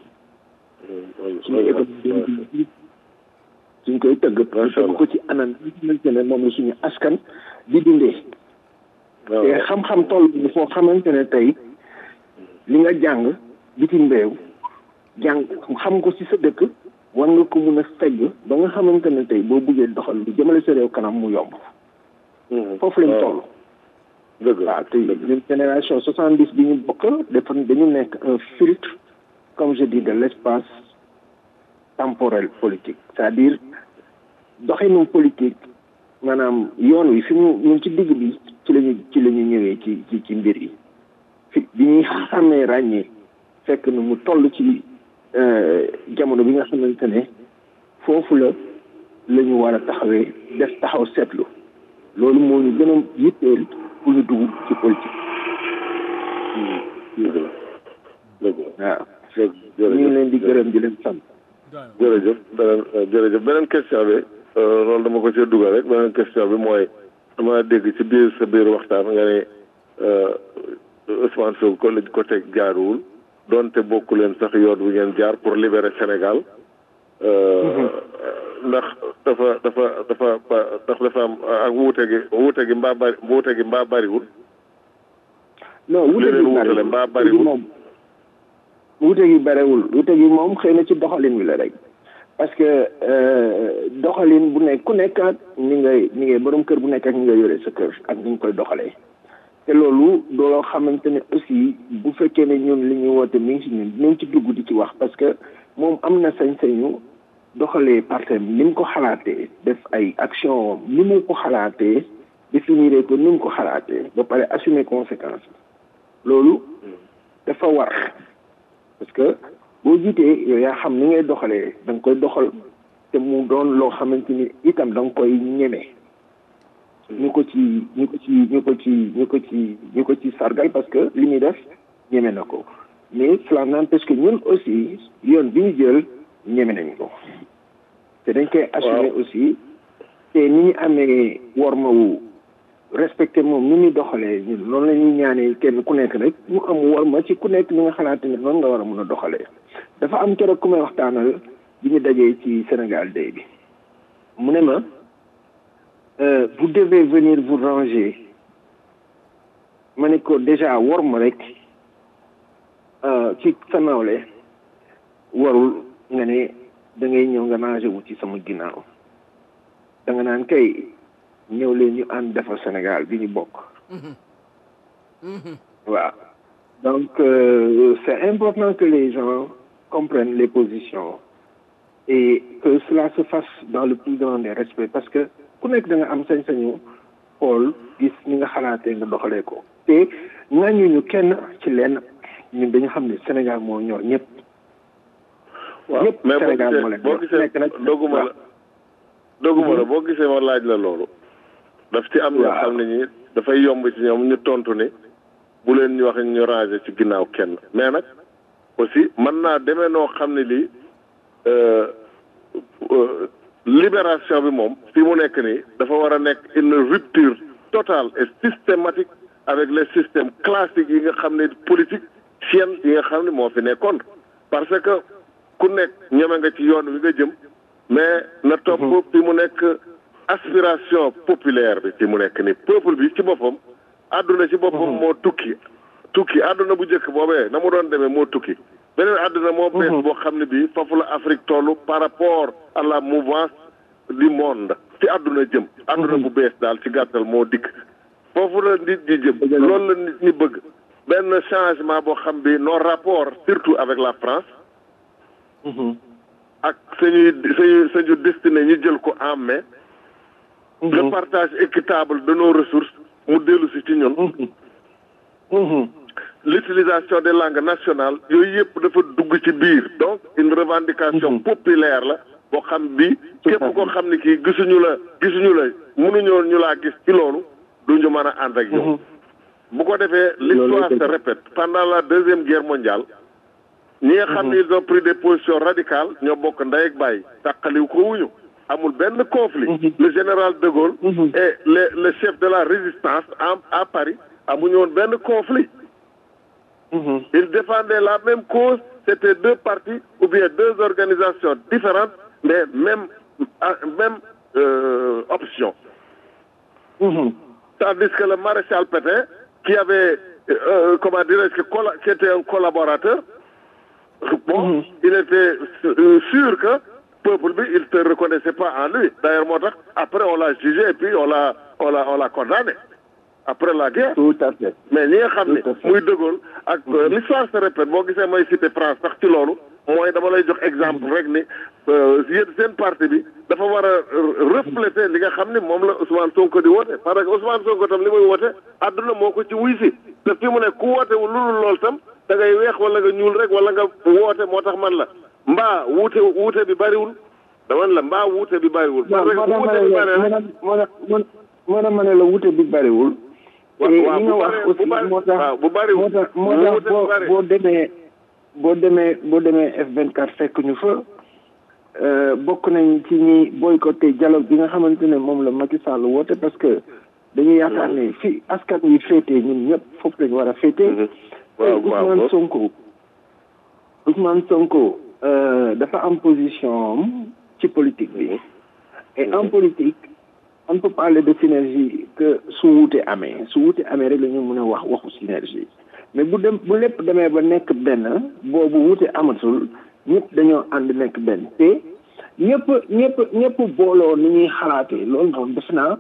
suñu économie suñ koy tëgg tëgg ko ci anam bi xamante ne moom la suñu askan di dundee te xam-xam toll bi foo xamante ne tey li nga jàng bitim réew jàng xam ko ci sa dëkk war nga ko mun a fegg ba nga xamante ne tey boo buggee doxal lu jëmale sa réew kanam mu yomb foofu lañ toll dëgg waaw te ñun génération soixante dix bi ñu bokk dafa dañu nekk un filtre comme je dis de l' espace temporel politique c'est-à-dire doxinu politique maanaam yoon wi fi mu ñun ci digg bi ci lañu ci la ñu ñëwee ci ci ci mbir yi fi bi ñuy xamee ràññee fekk na mu toll ci jamono bi nga xamante ne foofu la la ñu war a taxawee def taxaw seetlu loolu moo ñu gën a yitteel pour ñu dugg ci politique. dëgg la dëgg la waaw. ñu ngi leen di gërëm di leen sant. jërëjëf beneen jërëjëf beneen question bi loolu dama ko ci dugal rek beneen question bi mooy dama dégg ci biir sa biir waxtaan nga ne Ousmane Sonko lañ ko teg jaaruwul donte bokku leen sax yoon wi ngeen jaar pour libérer Sénégal ndax dafa dafa dafa ndax dafa am ak wuute gi wuute gi mbaa bari wuute gi mbaa bariwul. non wuute gi bariwul mbaa bariwul moom wuute gi bariwul wuute gi moom xëy na ci doxalin wi la rek parce que doxalin bu nekk ku nekk ak ni ngay ni ngay borom kër bu nekk ak ni nga yore sa kër ak ni ñu koy doxalee. te loolu doo xamante ne aussi bu fekkee ne ñun li ñuy woote mi ngi si ñun dinañ ci dugg di ci wax parce que moom am na sañ-sañu doxalee partem ni mu ko xalaatee def ay action ni mu ko xalaatee définir ko ni mu ko xalaatee ba pare assumer conséquence loolu dafa war parce que boo jiitee yow yaa xam ni ngay doxalee da nga koy doxal te mu doon loo xamante ni itam da nga koy ñeme ñu ko ci ñu ko ci ñu ko ci ñu ko ci ñu ko ci sargal parce que li ñuy def ñeme na ko mais cela n'empêche que ñun aussi yoon bi ñu jël ñeme nañ ko te dañ koy assumer aussi te ni ñu amee worma wu respecté moom ni muy doxalee ñun noonu la ñuy ñaanee kenn ku nekk rek mu am worma ci ku nekk ni nga xalaate ne noonu nga war a mun a doxalee dafa am keroog ku may waxtaanal bi ñu dajee ci Sénégal day bi mu ne ma Euh, vous devez venir vous ranger ma ne ko déjà war ma rek ci sa nawle warul nga ne da ngay ñëw nga ranger wu ci sama ginnaaw da nga naan kay ñëw leen ñu ànd defar Sénégal bi ñu bokk waaw donc euh, c'est important que les gens comprennent les positions et que cela se fasse dans le plus grand des respects parce que ku nekk da nga am sañ-sañu xool gis ni nga xalaatee nga doxalee ko te ŋàññuñu kenn ci lenn ñun dañu xam ne Sénégal moo ñor ñëpp. ñëpp Sénégal moo leen boo gisee dogguma la dogguma la boo gisee ma laaj la loolu daf ci am ñoo xam ne ñi dafay yomb ci ñoom ñu tontu ni bu leen ñu wax ñu ranger ci ginnaaw kenn mais nag aussi mën naa demee noo xam ne lii libération bi moom fi mu nekk nii dafa war a nekk une rupture totale et systématique avec les systèmes classiques yi nga xam ne politique sienne yi nga xam ne moo fi nekkoon parce que ku nekk ñeme nga ci yoon wi nga jëm mais na topp fi mu nekk aspiration populaire bi ci mu nekk ni peuple bi ci boppam àdduna ci boppam moo tukki tukki àdduna bu njëkk boobee na mu doon demee moo tukki beneen àdduna moo bees boo xam ne bii foofu la Afrique toll par rapport à la mouvance du monde ci àdduna jëm àdduna bu bees daal ci gàttal moo dikk foofu la nit ñi jëm loolu la nit ñi bëgg benn changement boo xam bi nos rapports surtout avec la France ak sañuy sañu sañu destiné ñu jël ko en main le partage équitable de nos ressources mu dellu si ci ñun l'utilisation des langues nationales yooyu yëpp dafa dugg ci biir donc une revendication populaire la boo xam bi képp koo xam ne kii gisuñu la gisuñu la mënuñoo ñu laa gis ci loolu duñu mën a ànd ak yow bu ko defee l'histoire se répète pendant la deuxième guerre mondiale ñi nga xam ne ils ont pris des positions radicales ñoo bokk ndey ak bàyyi tàqaliw ko wuñu amul benn conflit le général de Gaulle et le le chef de la résistance à Paris amuñu woon benn conflit ils défendaient la même cause c'était deux partis ou bien deux organisations différentes mais même même euh, option tandis que le maréchal Pétain qui avait euh, comment dirais-je qui était un collaborateur bon il était sûr que peuple bi il ne se reconnaissait pas en lui d'ailleurs moo tax après on l'a jugé et puis on l'a on l'a on l'a condamné après la guerre. Tout à fait. mais ñi nga xam ne muy De Gaulle ak l'histoire se répète boo gisee mooy cité France sax ci loolu mooy dama lay jox exemple rek ni yéen seen parti bi dafa war a refléter li nga xam ne moom la Ousmane Sonko di woote parce que Ousmane Sonko tam li muy woote àdduna moo ko ci wuy si te fi mu ne ku woote wu lulul lool tam da ngay weex wala nga ñuul rek wala nga woote moo tax man la mbaa wuute wuute bi bariwul dama la mbaa wuute bi bariwul. parce que wuute bi bariwul moo tax moo tax ma ne la wuute bi bariwul. waaw nga wax aussi moo tax bu bariwul moo tax moo tax boo boo demee boo demee boo demee F vingt-quatre fekk ñu fa bokk nañ ci ñi boycotté dialogue bi nga xamante ne moom la Macky Sall woote parce que dañuy yaakaar ne fi askan wi féetee ñun ñëpp foofu lañu war a féetee. waaw waaw Ousmane Sonko Ousmane Sonko dafa am position ci politique bi et en politique on ne peut parler de synergie que su wuute amee su wuute amee rek la ñu mën a wax waxu synergie mais bu dem bu lépp demee ba nekk benn boobu wuute amatul ñëpp dañoo ànd nekk benn te ñëpp ñëpp ñëpp booloo ni ñuy xalaatee loolu moom def naa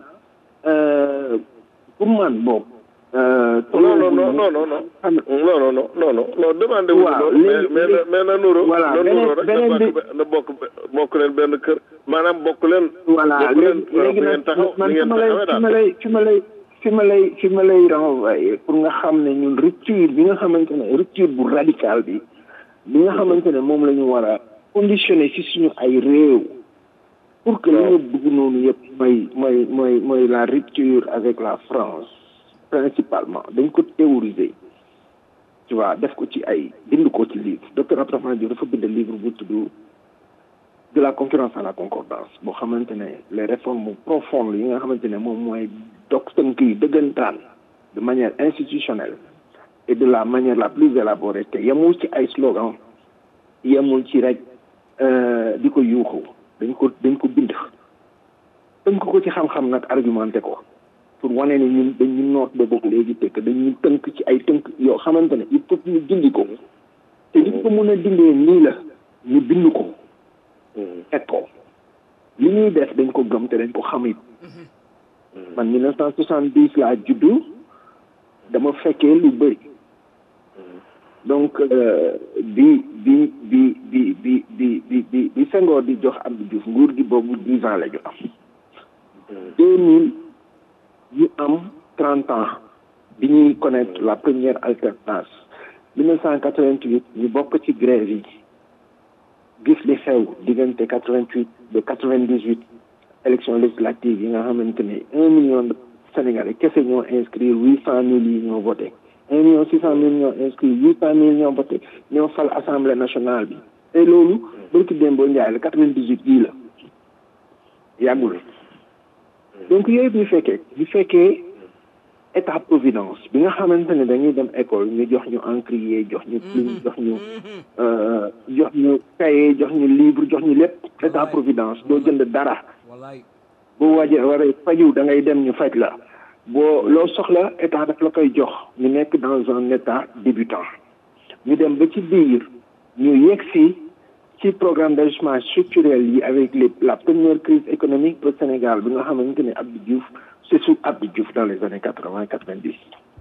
pour man boobu. non non non non non non non non non non non demandé wu waaw mais mais mais na nuro voilà na nuro rek beneen bi na bokk bokk leen benn kër maanaam bokk leen voilà léegi nag man fi ma lay fi ma lay fi ma lay fi ma lay fi ma lay renvoyer pour nga xam ne ñun rupture bi nga xamante ne rupture bu radical bi bi nga xamante ne moom la ñu war a conditionné ci suñu ay réew pour que li ñu bëgg noonu yëpp mooy mooy mooy mooy la rupture avec la France principalement dañ ko théoriser tu vois def ko ci ay bind ko ci livre docteur Abdourahmane Diouf dafa bind livre bu tudd de la concurrence à la concordance boo xamante ne les réformes profondes yi nga xamante ne moom mooy dog tënk yi dëggantaan de manière institutionnelle et de la manière la plus élaborée te yemul ci ay slogan yemul ci rek di ko yuuxu dañ ko dañ ko bind tënk ko ci xam-xam nag argumenté ko pour wane ne ñun dañu noot ba bokk léegi tekk dañu tënk ci ay tënk yoo xamante ne il faut ñu dindi ko te li ko mën a dindee nii la ñu bind ko teg ko li ñuy def dañ ko gëm te dañ ko xam it man mille neuf cent soixante-dix laa juddu dama fekkee lu bëri donc bi bi bi bi bi bi bi bi bi Senghor di jox Abdou Diouf nguur gi boobu dix ans la ñu am deux mille ñu am trente ans bi ñuy connaître la première alternance mille neuf cent quatre-vingt-huit ñu bokk ci grève yi gis li xew diggante quatre-vingt-huit ba quatre-vingt-dix-huit élection législative yi nga xamante ne un million de Sénégalais kese ñoo inscrire huit cent mille yi ñoo voté un million six cent mille ñoo inscrire huit cent mille ñoo voté ñoo fal assemblée nationale bi te loolu barki Dembo Ndiaye la quatre-vingt-dix-huit yii la yàggul donc yooyu bu fekkee bu fekkee état providence bi nga xamante ne dañuy dem école ñu jox ñu encrier jox ñu plume jox ñu jox ñu cahier jox ñu livre jox ñu lépp état providence doo jënd dara boo waajee waree faju da ngay dem ñu faj la boo loo soxla état daf la koy jox ñu nekk dans un état débutant ñu dem ba ci biir ñu yegg si ci programme d'ajustement structurel yi avec les la première crise économique au Sénégal bi nga xamante ne Abdou Diouf c'est sous Abdou Diouf dans les années quatre-vingt quatre-vingt-dix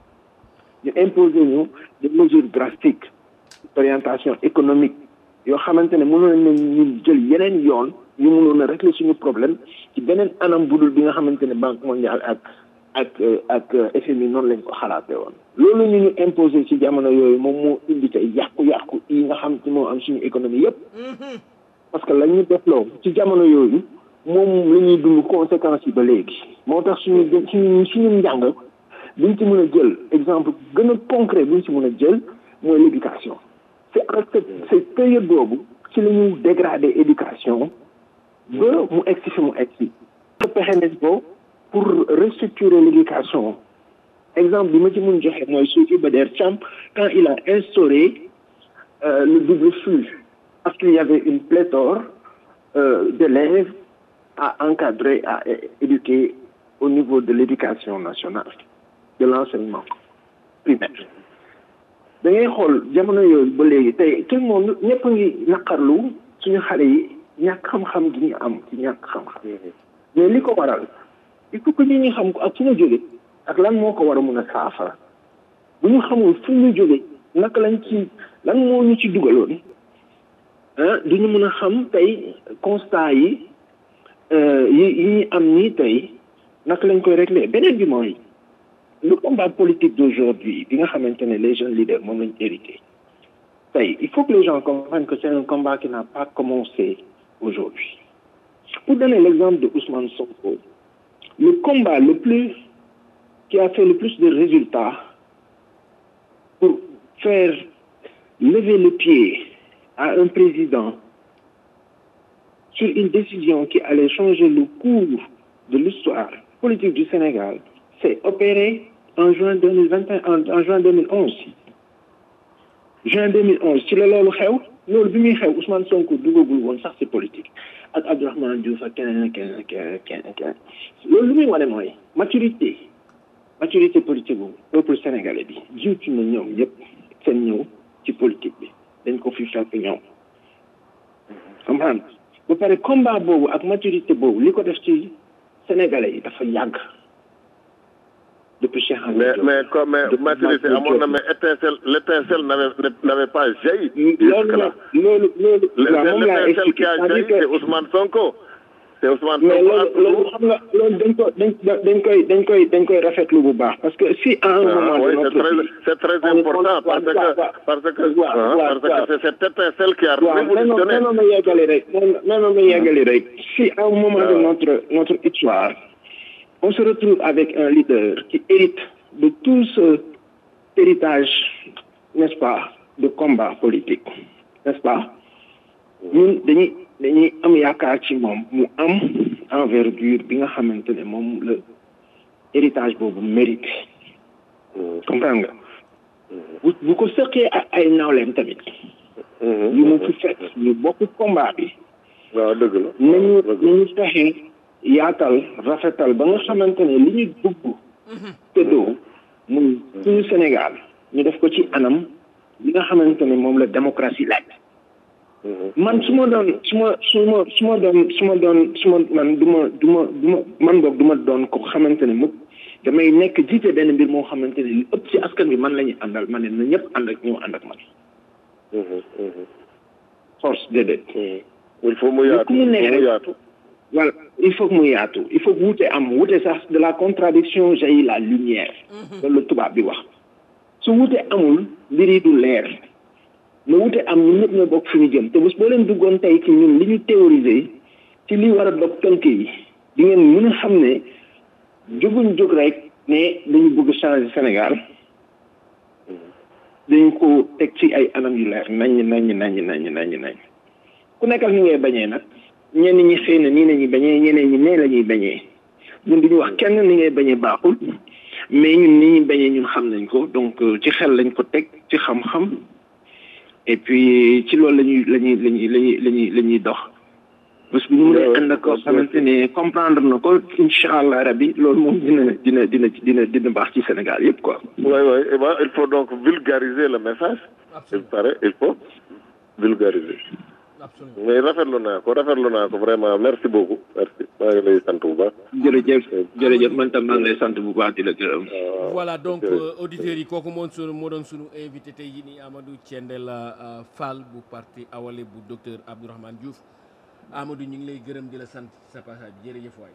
ñu imposer ñu des mesures drastiques d'orientation économique yoo xamante ne mënoon nañ ñu jël yeneen yoon yu mënoon a régler suñu problème ci beneen anam budul bi nga xamante ne Banque mondiale ak ak ak F M I noonu lañ ko xalaatee woon loolu ñu ñu imposer ci jamono yooyu moom moo indi tey yàqu-yàqu yi nga xam ci moo am suñu économie yépp parce que la ñu defloo ci jamono yooyu moom la ñuy dund conséquences yi ba léegi moo tax suñu suñu suñu njàng buñ ci mën a jël exemple gën a concret buñ ci mën a jël mooy l'éducation c'est en cette cette période boobu ci la ñuy dégrader éducation ba mu egsi fi mu egsi pexe nañ ko pour restructurer l'éducation exemple bi ma ci mën joxe mooy Sophie Bader Thiam quand il a instauré euh, le double flux parce qu'il y avait une pléthore euh, d'élèves à encadrer, à éduquer au niveau de l'éducation nationale, de l'enseignement primaire. da ngay xool jamono yooyu ba léegi tey tout le monde ñëpp a ngi naqarlu suñu xale yi ñàkk xam-xam gi ñu am ci ñàkk xam-xam mais li ko waral il faut que ñu ñu xam ko ak fu ñu jóge ak lan moo ko war a mun a saafara bu ñu xamul fu ñu jóge naka lañ ci lan moo ñu ci dugaloon ah du ñu mën a xam tey constat yi yi yi am nii tey naka lañ koy régler beneen bi mooy le combat politique d'aujourd'hui bi nga xamante ne les jeunes leaders moom lañ hérité tey il faut que les gens comprennent que c'est un combat qui n'a pas commencé aujourd'hui pour donner l'exemple de Ousmane Sonko le combat le plus qui a fait le plus de résultats pour faire lever le pied à un président sur une décision qui allait changer le cours de l'histoire politique du Sénégal, c'est opéré en juin deux mille vingt et un, en, en juin deux mille onze. Juin deux mille onze, ci la loolu xew loolu bi muy xew Ousmane Sonko dugagul woon sax ci politique ak Abdourahmane Diouf ak keneen keneen keneen keneen loolu lu muy wane mooy maturité maturité politique bu peuple sénégalais bi jiitu na ñoom yëpp seen ñëw ci politique bi dañ ko fi fekk ñoom comprendre ba pare combat boobu ak maturité boobu li ko def ci sénégalais yi dafa yàgg depuis Cheikh mais mais comme maturité amoon na mais étincelle l'étincelle n'avait n'avait pas jailli. loolu loolu loolu moom laa l'étincelle qui a jailli c'est Ousmane Sonko. c'est Ousmane Sonko mais loolu loolu xam nga loolu dañ ko dañ dañ koy dañ koy dañ koy rafetlu bu baax parce que si à un moment oui, de notre vie c'est très important parce que parce que parce que c'est cette étincelle qui a révolutionné. non non ma yeggali rek non non ma yeggali rek si à un moment de notre notre histoire on se retrouve avec un leader qui hérite de tout ce héritage, n'est-ce pas, de combat politique, n'est-ce pas? ñun dañuy dañuy am yaakaar ci moom mu am envergure bi nga xamante ne moom le héritage boobu mérite. comprendre nga. bu bu ko sëqee ak ay nawleem tamit. yu mu fi fekk ñu bokk combat bi. waaw dëgg la. nañu nañu fexe yaatal rafetal ba nga xamante ne li ñu bëgg tëddoo muy suñu Sénégal ñu def ko ci anam li nga xamante ne moom la démocratie laaj man su ma doon su ma su ma su ma doon su ma doon su ma man du ma du ma du ma man boog du ma doon ko xamante ne mukk damay nekk jiite benn mbir moo xamante ne li ëpp ci askan bi man la ñuy àndal ma ne na ñëpp ànd ak ñoo ànd ak man force déedéet il faut mu yaatu il faut mu yaatu voilà il faut que mu yaatu il faut que wuute am wuute sax de la contradiction jaillit la lumière loolu la tubaab bi wax su wuute amul mbir yi du leer na wute am ñun ñëpp ñoo bokk fi ñu jëm te bés boo leen duggoon tey ci ñun li ñu théoriser ci li war a dog tënk yi di ngeen mën a xam ne jóguñ jóg rek ne dañu bëgg changer Sénégal dañu ko teg ci ay anam yu leer nañ nañ nañ nañ nañ nañ ku nekk ak ni ngay bañee nag ñenn ñi xëy na nii la ñuy bañee ñeneen ñi nee la ñuy bañee ñun duñu wax kenn ni ngay bañee baaxul mais ñun ni ñuy bañee ñun xam nañ ko donc ci xel lañ ko teg ci xam-xam et puis ci loolu lañuy lañuy lañuy lañuy lañuy la ñuy dox bés bu ñu mënee ànd ak koo xamante ne comprendre na ko incha allah rabi loolu moom dina dina dina dina dina baax ci Sénégal yëpp quoi. oui oui et ben il faut donc vulgariser le message. il paraît il faut vulgariser. absolument mais rafetlu naa ko rafetlu naa ko vraiment merci beaucoup merci maa ngi lay sant bu baax. jërëjëf jërëjëf man tam maa ngi lay sant bu baax di la gërëm. voilà donc auditeurs yi kooku moo sunu moo doon sunu invité tey jii nii Amadou Thiendella Fall bu parti Awalé bu docteur Abdourahmane Diouf Amadou ñu ngi lay gërëm di la sant sa passage bi jërëjëf waay.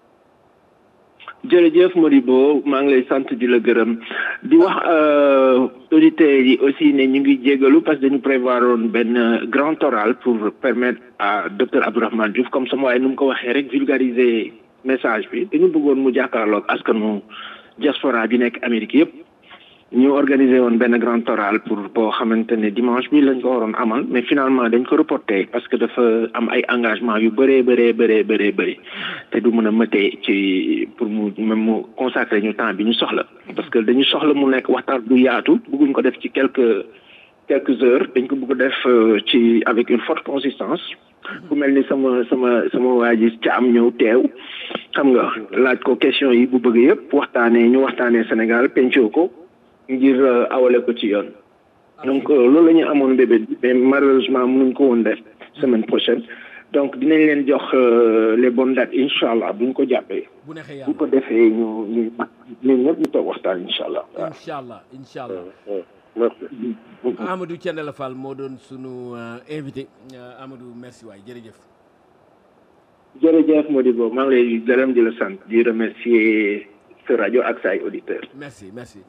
jërëjëf Modibo maa ngi lay sant di la gërëm di wax auditeurs yi aussi ne ñu ngi jégalu parce que dañu prévoir woon benn grand oral pour permettre à docteur Abdourahmane Diouf comme sama waaye nu mu ko waxee rek vulgariser message bi dañu bëggoon mu jàkkaarloog askanu diaspora bi nekk Amérique yëpp ñu organiser woon benn grand oral pour boo xamante ne dimanche bi lañ ko waroon amal mais finalement dañ ko reporté parce que dafa am ay engagement yu bëree bëree bëree bëree bëri te du mën a mëtee ci pour mu même mu consacrer ñu temps bi ñu soxla parce que dañu soxla mu nekk waxtaan bu yaatu bëgguñ ko def ci quelques quelques heures dañ ko bëgg def ci avec une forte consistance ku mel ni sama sama sama waa ji ca am ñëw teew xam nga laaj ko question yi bu bëgg yëpp waxtaanee ñu waxtaanee Sénégal pencoo ko ngir awale ko ci yoon donc loolu la ñu amoon bébé mais malheureusement mënuñ ko woon def semaine prochaine donc dinañ leen jox les bonnes dates incha allah buñ ko jàppee bu ko defee ñu ñu ñun ñëpp ñu toog waxtaan incha allah incha allah incha allah merci Amadou Thiendella Fall moo doon sunu invité Amadou merci waay jërëjëf jërëjëf Modibo maa ngi lay gërëm di la sant di remercier sa rajo ak say auditeurs merci merci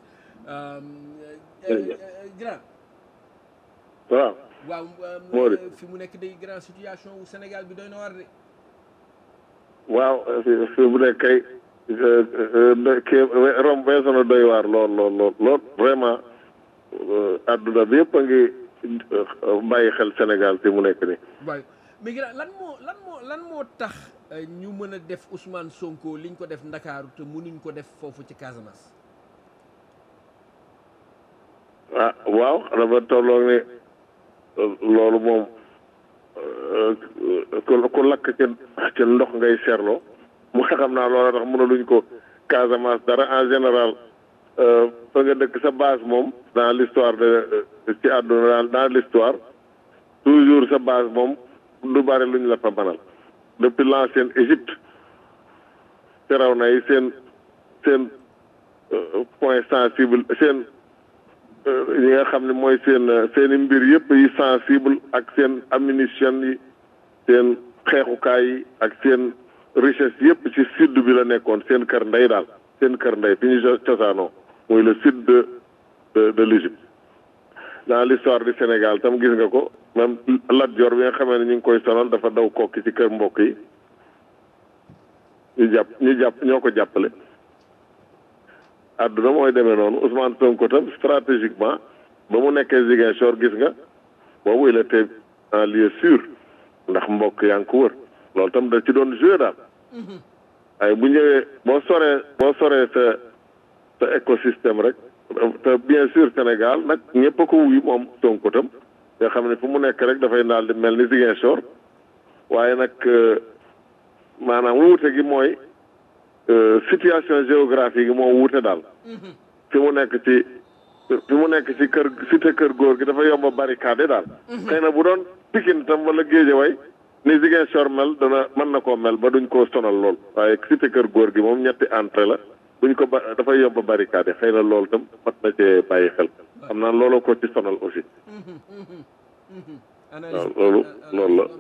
grand waaw waaw fi mu nekk day grand situation wu Sénégal bi doy na war de waaw fi mu nekk kay kii rom weesu na doy waar lool lool lool lool vraiment adduna bi yëpp a ngi bàyyi xel Sénégal fi mu nekk nii waaw mais grand lan moo lan moo lan moo tax ñu mën a def Ousmane Sonko liñ ko def Ndakaaru te mënuñ ko def foofu ci Casamance ah waaw dafa tolloog ne loolu moom ku lakk ci ci ndox ngay seerloo mu xam naa loolu tax mënaluñ ko Casamance dara en général fa nga dëkk sa base moom dans l'histoire de ci àdduna dans l'histoire toujours sa base moom du bari luñ la fa banal depuis l'ancienne Égypte firaw na yi seen seen point sensible seen yi nga xam ne mooy seen seen i mbir yëpp yi sensible ak seen ammunition yi seen xeexukaay yi ak seen richesse yëpp ci sud bi la nekkoon seen kër ndey daal seen kër ndey fi ñu cosaanoo muy le sud de de de l'Égypte dans l'histoire du Sénégal tam gis nga ko même Lat Joor bi nga xamee ne ñu ngi koy sonal dafa daw kokki ci kër mbokk yi ñu jàpp ñu jàpp ñoo ko jàppale àdduna mooy demee noonu Ousmane Sonko tam stratégiquement ba mu nekkee Ziguinchor gis nga boobu il était en lieu sûr ndax mbokk yaa ngi ko wër loolu tam da ci doon joué daal ay bu ñëwee boo soree boo soree sa sa écosystème rek te bien sûr Sénégal nag ñëpp a ko wuyu moom Sonko tam nga xam ne fu mu nekk rek dafay daal di mel ni Ziguinchor waaye nag maanaam wuute gi mooy situation géographique yi moo wuute daal fi mu nekk ci fi mu nekk ci kër cité kër góor gi dafa yomb a barricade daal xëy na bu doon Pikine tam wala Guédiawaye ni Ziguinchor mel dana mën na koo mel ba duñ koo sonal lool waaye cité kër góor gi moom ñetti entrée la buñ ko ba dafay yomb a barricade xëy na loolu tam mat na cee bàyyi xel xam naa looloo ko ci sonal aussi waaw loolu loolu la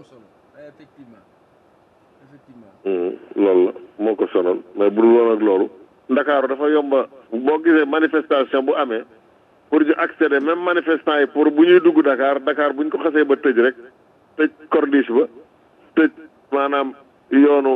loolu la moo ko sonal mais bu dul woon ak loolu Ndakaaru dafa yomba boo gisee manifestation bu amee pour ñu accéder même manifestants yi pour bu ñuy dugg Dakar Dakar bu ñu ko xasee ba tëj rek tëj corniche ba tëj maanaam yoonu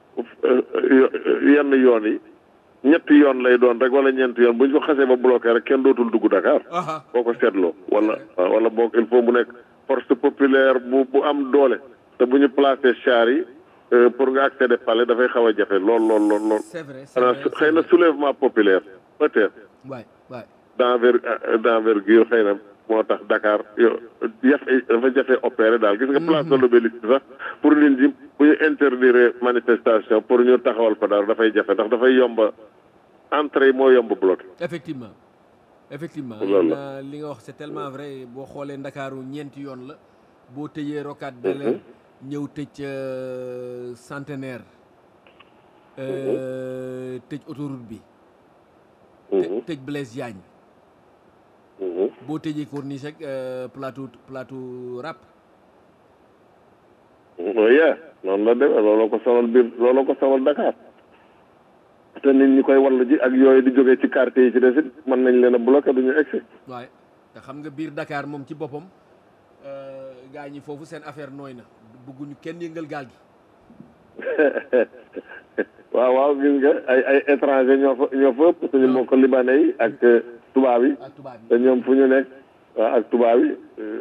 yenn yoon yi ñetti yoon lay doon rek wala ñeenti yoon bu ñu ko xasee ba bloqué rek kenn dootul dugg Dakar. boo ko seetloo wala wala boog il faut mu nekk force populaire bu bu am doole te bu ñu placé char yi pour nga accéder palais dafay xaw a jafe lool lool lool lool. c'est vrai c'est vrai xëy na soulèvement populaire peut-être. waay waay. d'enver d'envergure xëy na moo tax Dakar yo jafe dafa jafe opéré daal gis nga place de l'Obélisque sax pour nit ñi bu ñu interdire manifestation pour ñu taxawal fa daal dafay jafe ndax dafay yomba entrée yi moo yomb bloqué. effectivement effectivement li nga wax c'est tellement vrai boo xoolee Ndakaaru ñeenti yoon la boo tëjee Rocade Bel-Air ñëw tëj Centenaire tëj autoroute bi tëj Blaise Diagne boo tëjee corniche ak plateau plateau rap. oui noonu la demee looloo ko sawal biir looloo ko sawal Dakar te nit ñi koy wallu ji ak yooyu di jógee ci quartier yi ci des it mën nañ leen a bloqué du ñu egsi. waaye te xam nga biir Dakar moom ci boppam gaa ñi foofu seen affaire nooy na bëgguñu kenn yëngal gaal gi. waaw waaw gis nga ay ay étranger ñoo fa ñoo fa ëpp suñu mbokk libanais yi ak tubaab yi te ñoom fu ñu nekk waaw ak tubaab yi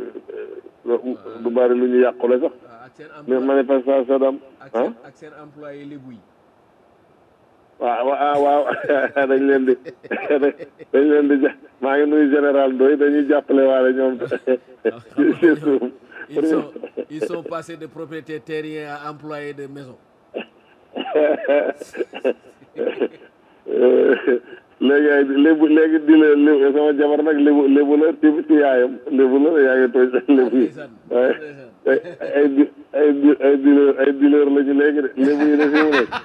du bari lu ñu yàqule sax mais manifestation dam ah ak seen employé lébu yi waaw waaw waaw dañ leen di dañ leen di ja maa ngi nuyu général Ndoye dañuy jàppale waale ñoom ci suuf ils sont ils sont passés de propriétaires terriens à employés de maison. léegi ay lébu léegi di la lébu sama jabar nag lébu lébu la ci ci yaayam lébu la yaa ngi tooy lébu yi waaye ay di ay di ay dealer ay dealer la ñu léegi de lébu yi de fi mu nekk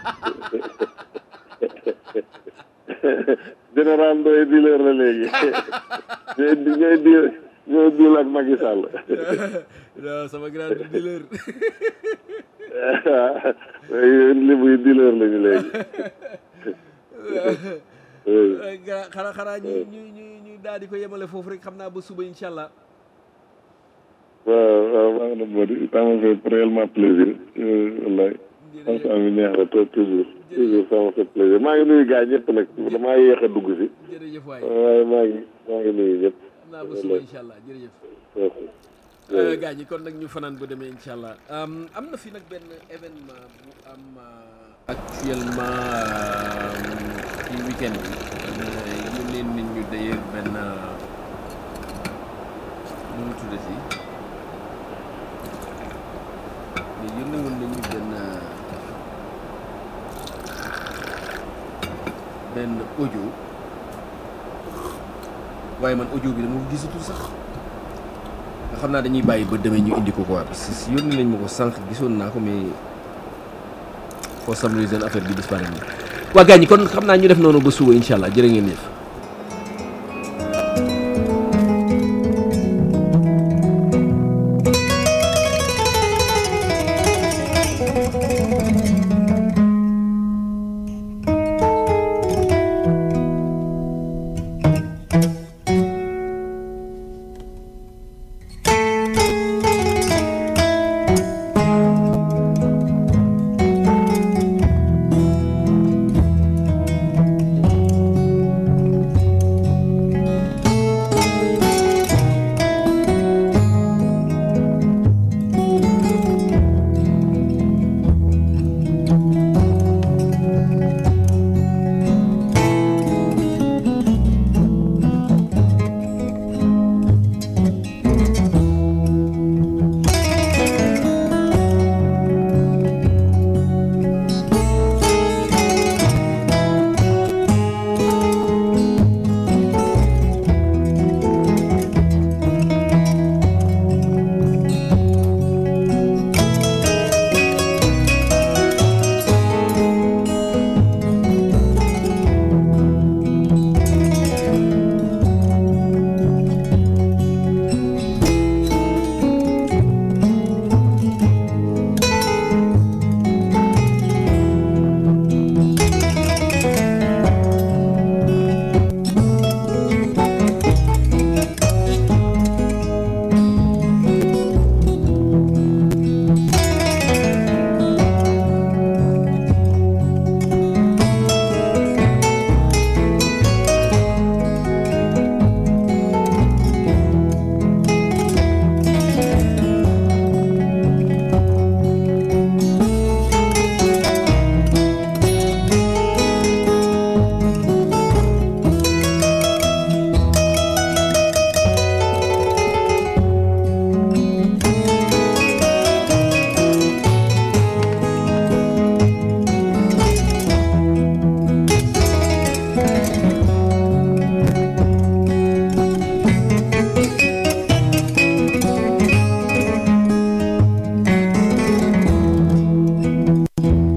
général Ndoye dealer la léegi ñooy di ñooy di ñooy deal ak Macky Sall. non sama grand dealer. waaw lébu yi dealer la ñu léegi. xanaa xanaa ñu ñu ñu ñu daal di ko yemale foofu rek xam naa ba suba incha allah. waaw waaw maa ngi doon moo di ça m'a fait réellement plaisir wallaay. émission bi neex na trop toujours. toujours ça m'a fait plaisir maa ngi nuyu gars ñëpp nag damaa yéex a dugg si. jërëjëf waay waaye maa ngi maa ngi nuyu ñëpp. xam naa ba suba incha allah jërëjëf. gars ñi kon nag ñu fanaan ba demee incha allah am na fi nag benn événement bu am. actuellement ci week-end bi yónnee nañ ñu d'ailleurs benn nu mu tuddati mais yónnee woon nañu benn benn audio waaye man audio bi dama ko gisatul sax nga xam naa dañuy bàyyi ba demee ñu indi ko quoi parce que yónnee nañ ma ko sànq gisoon naa ko mais for some reason affaire bi disparaît na waa gars ñi kon xam naa ñu def noonu ba suba incha allah jërë ngeen jëf. Thank you.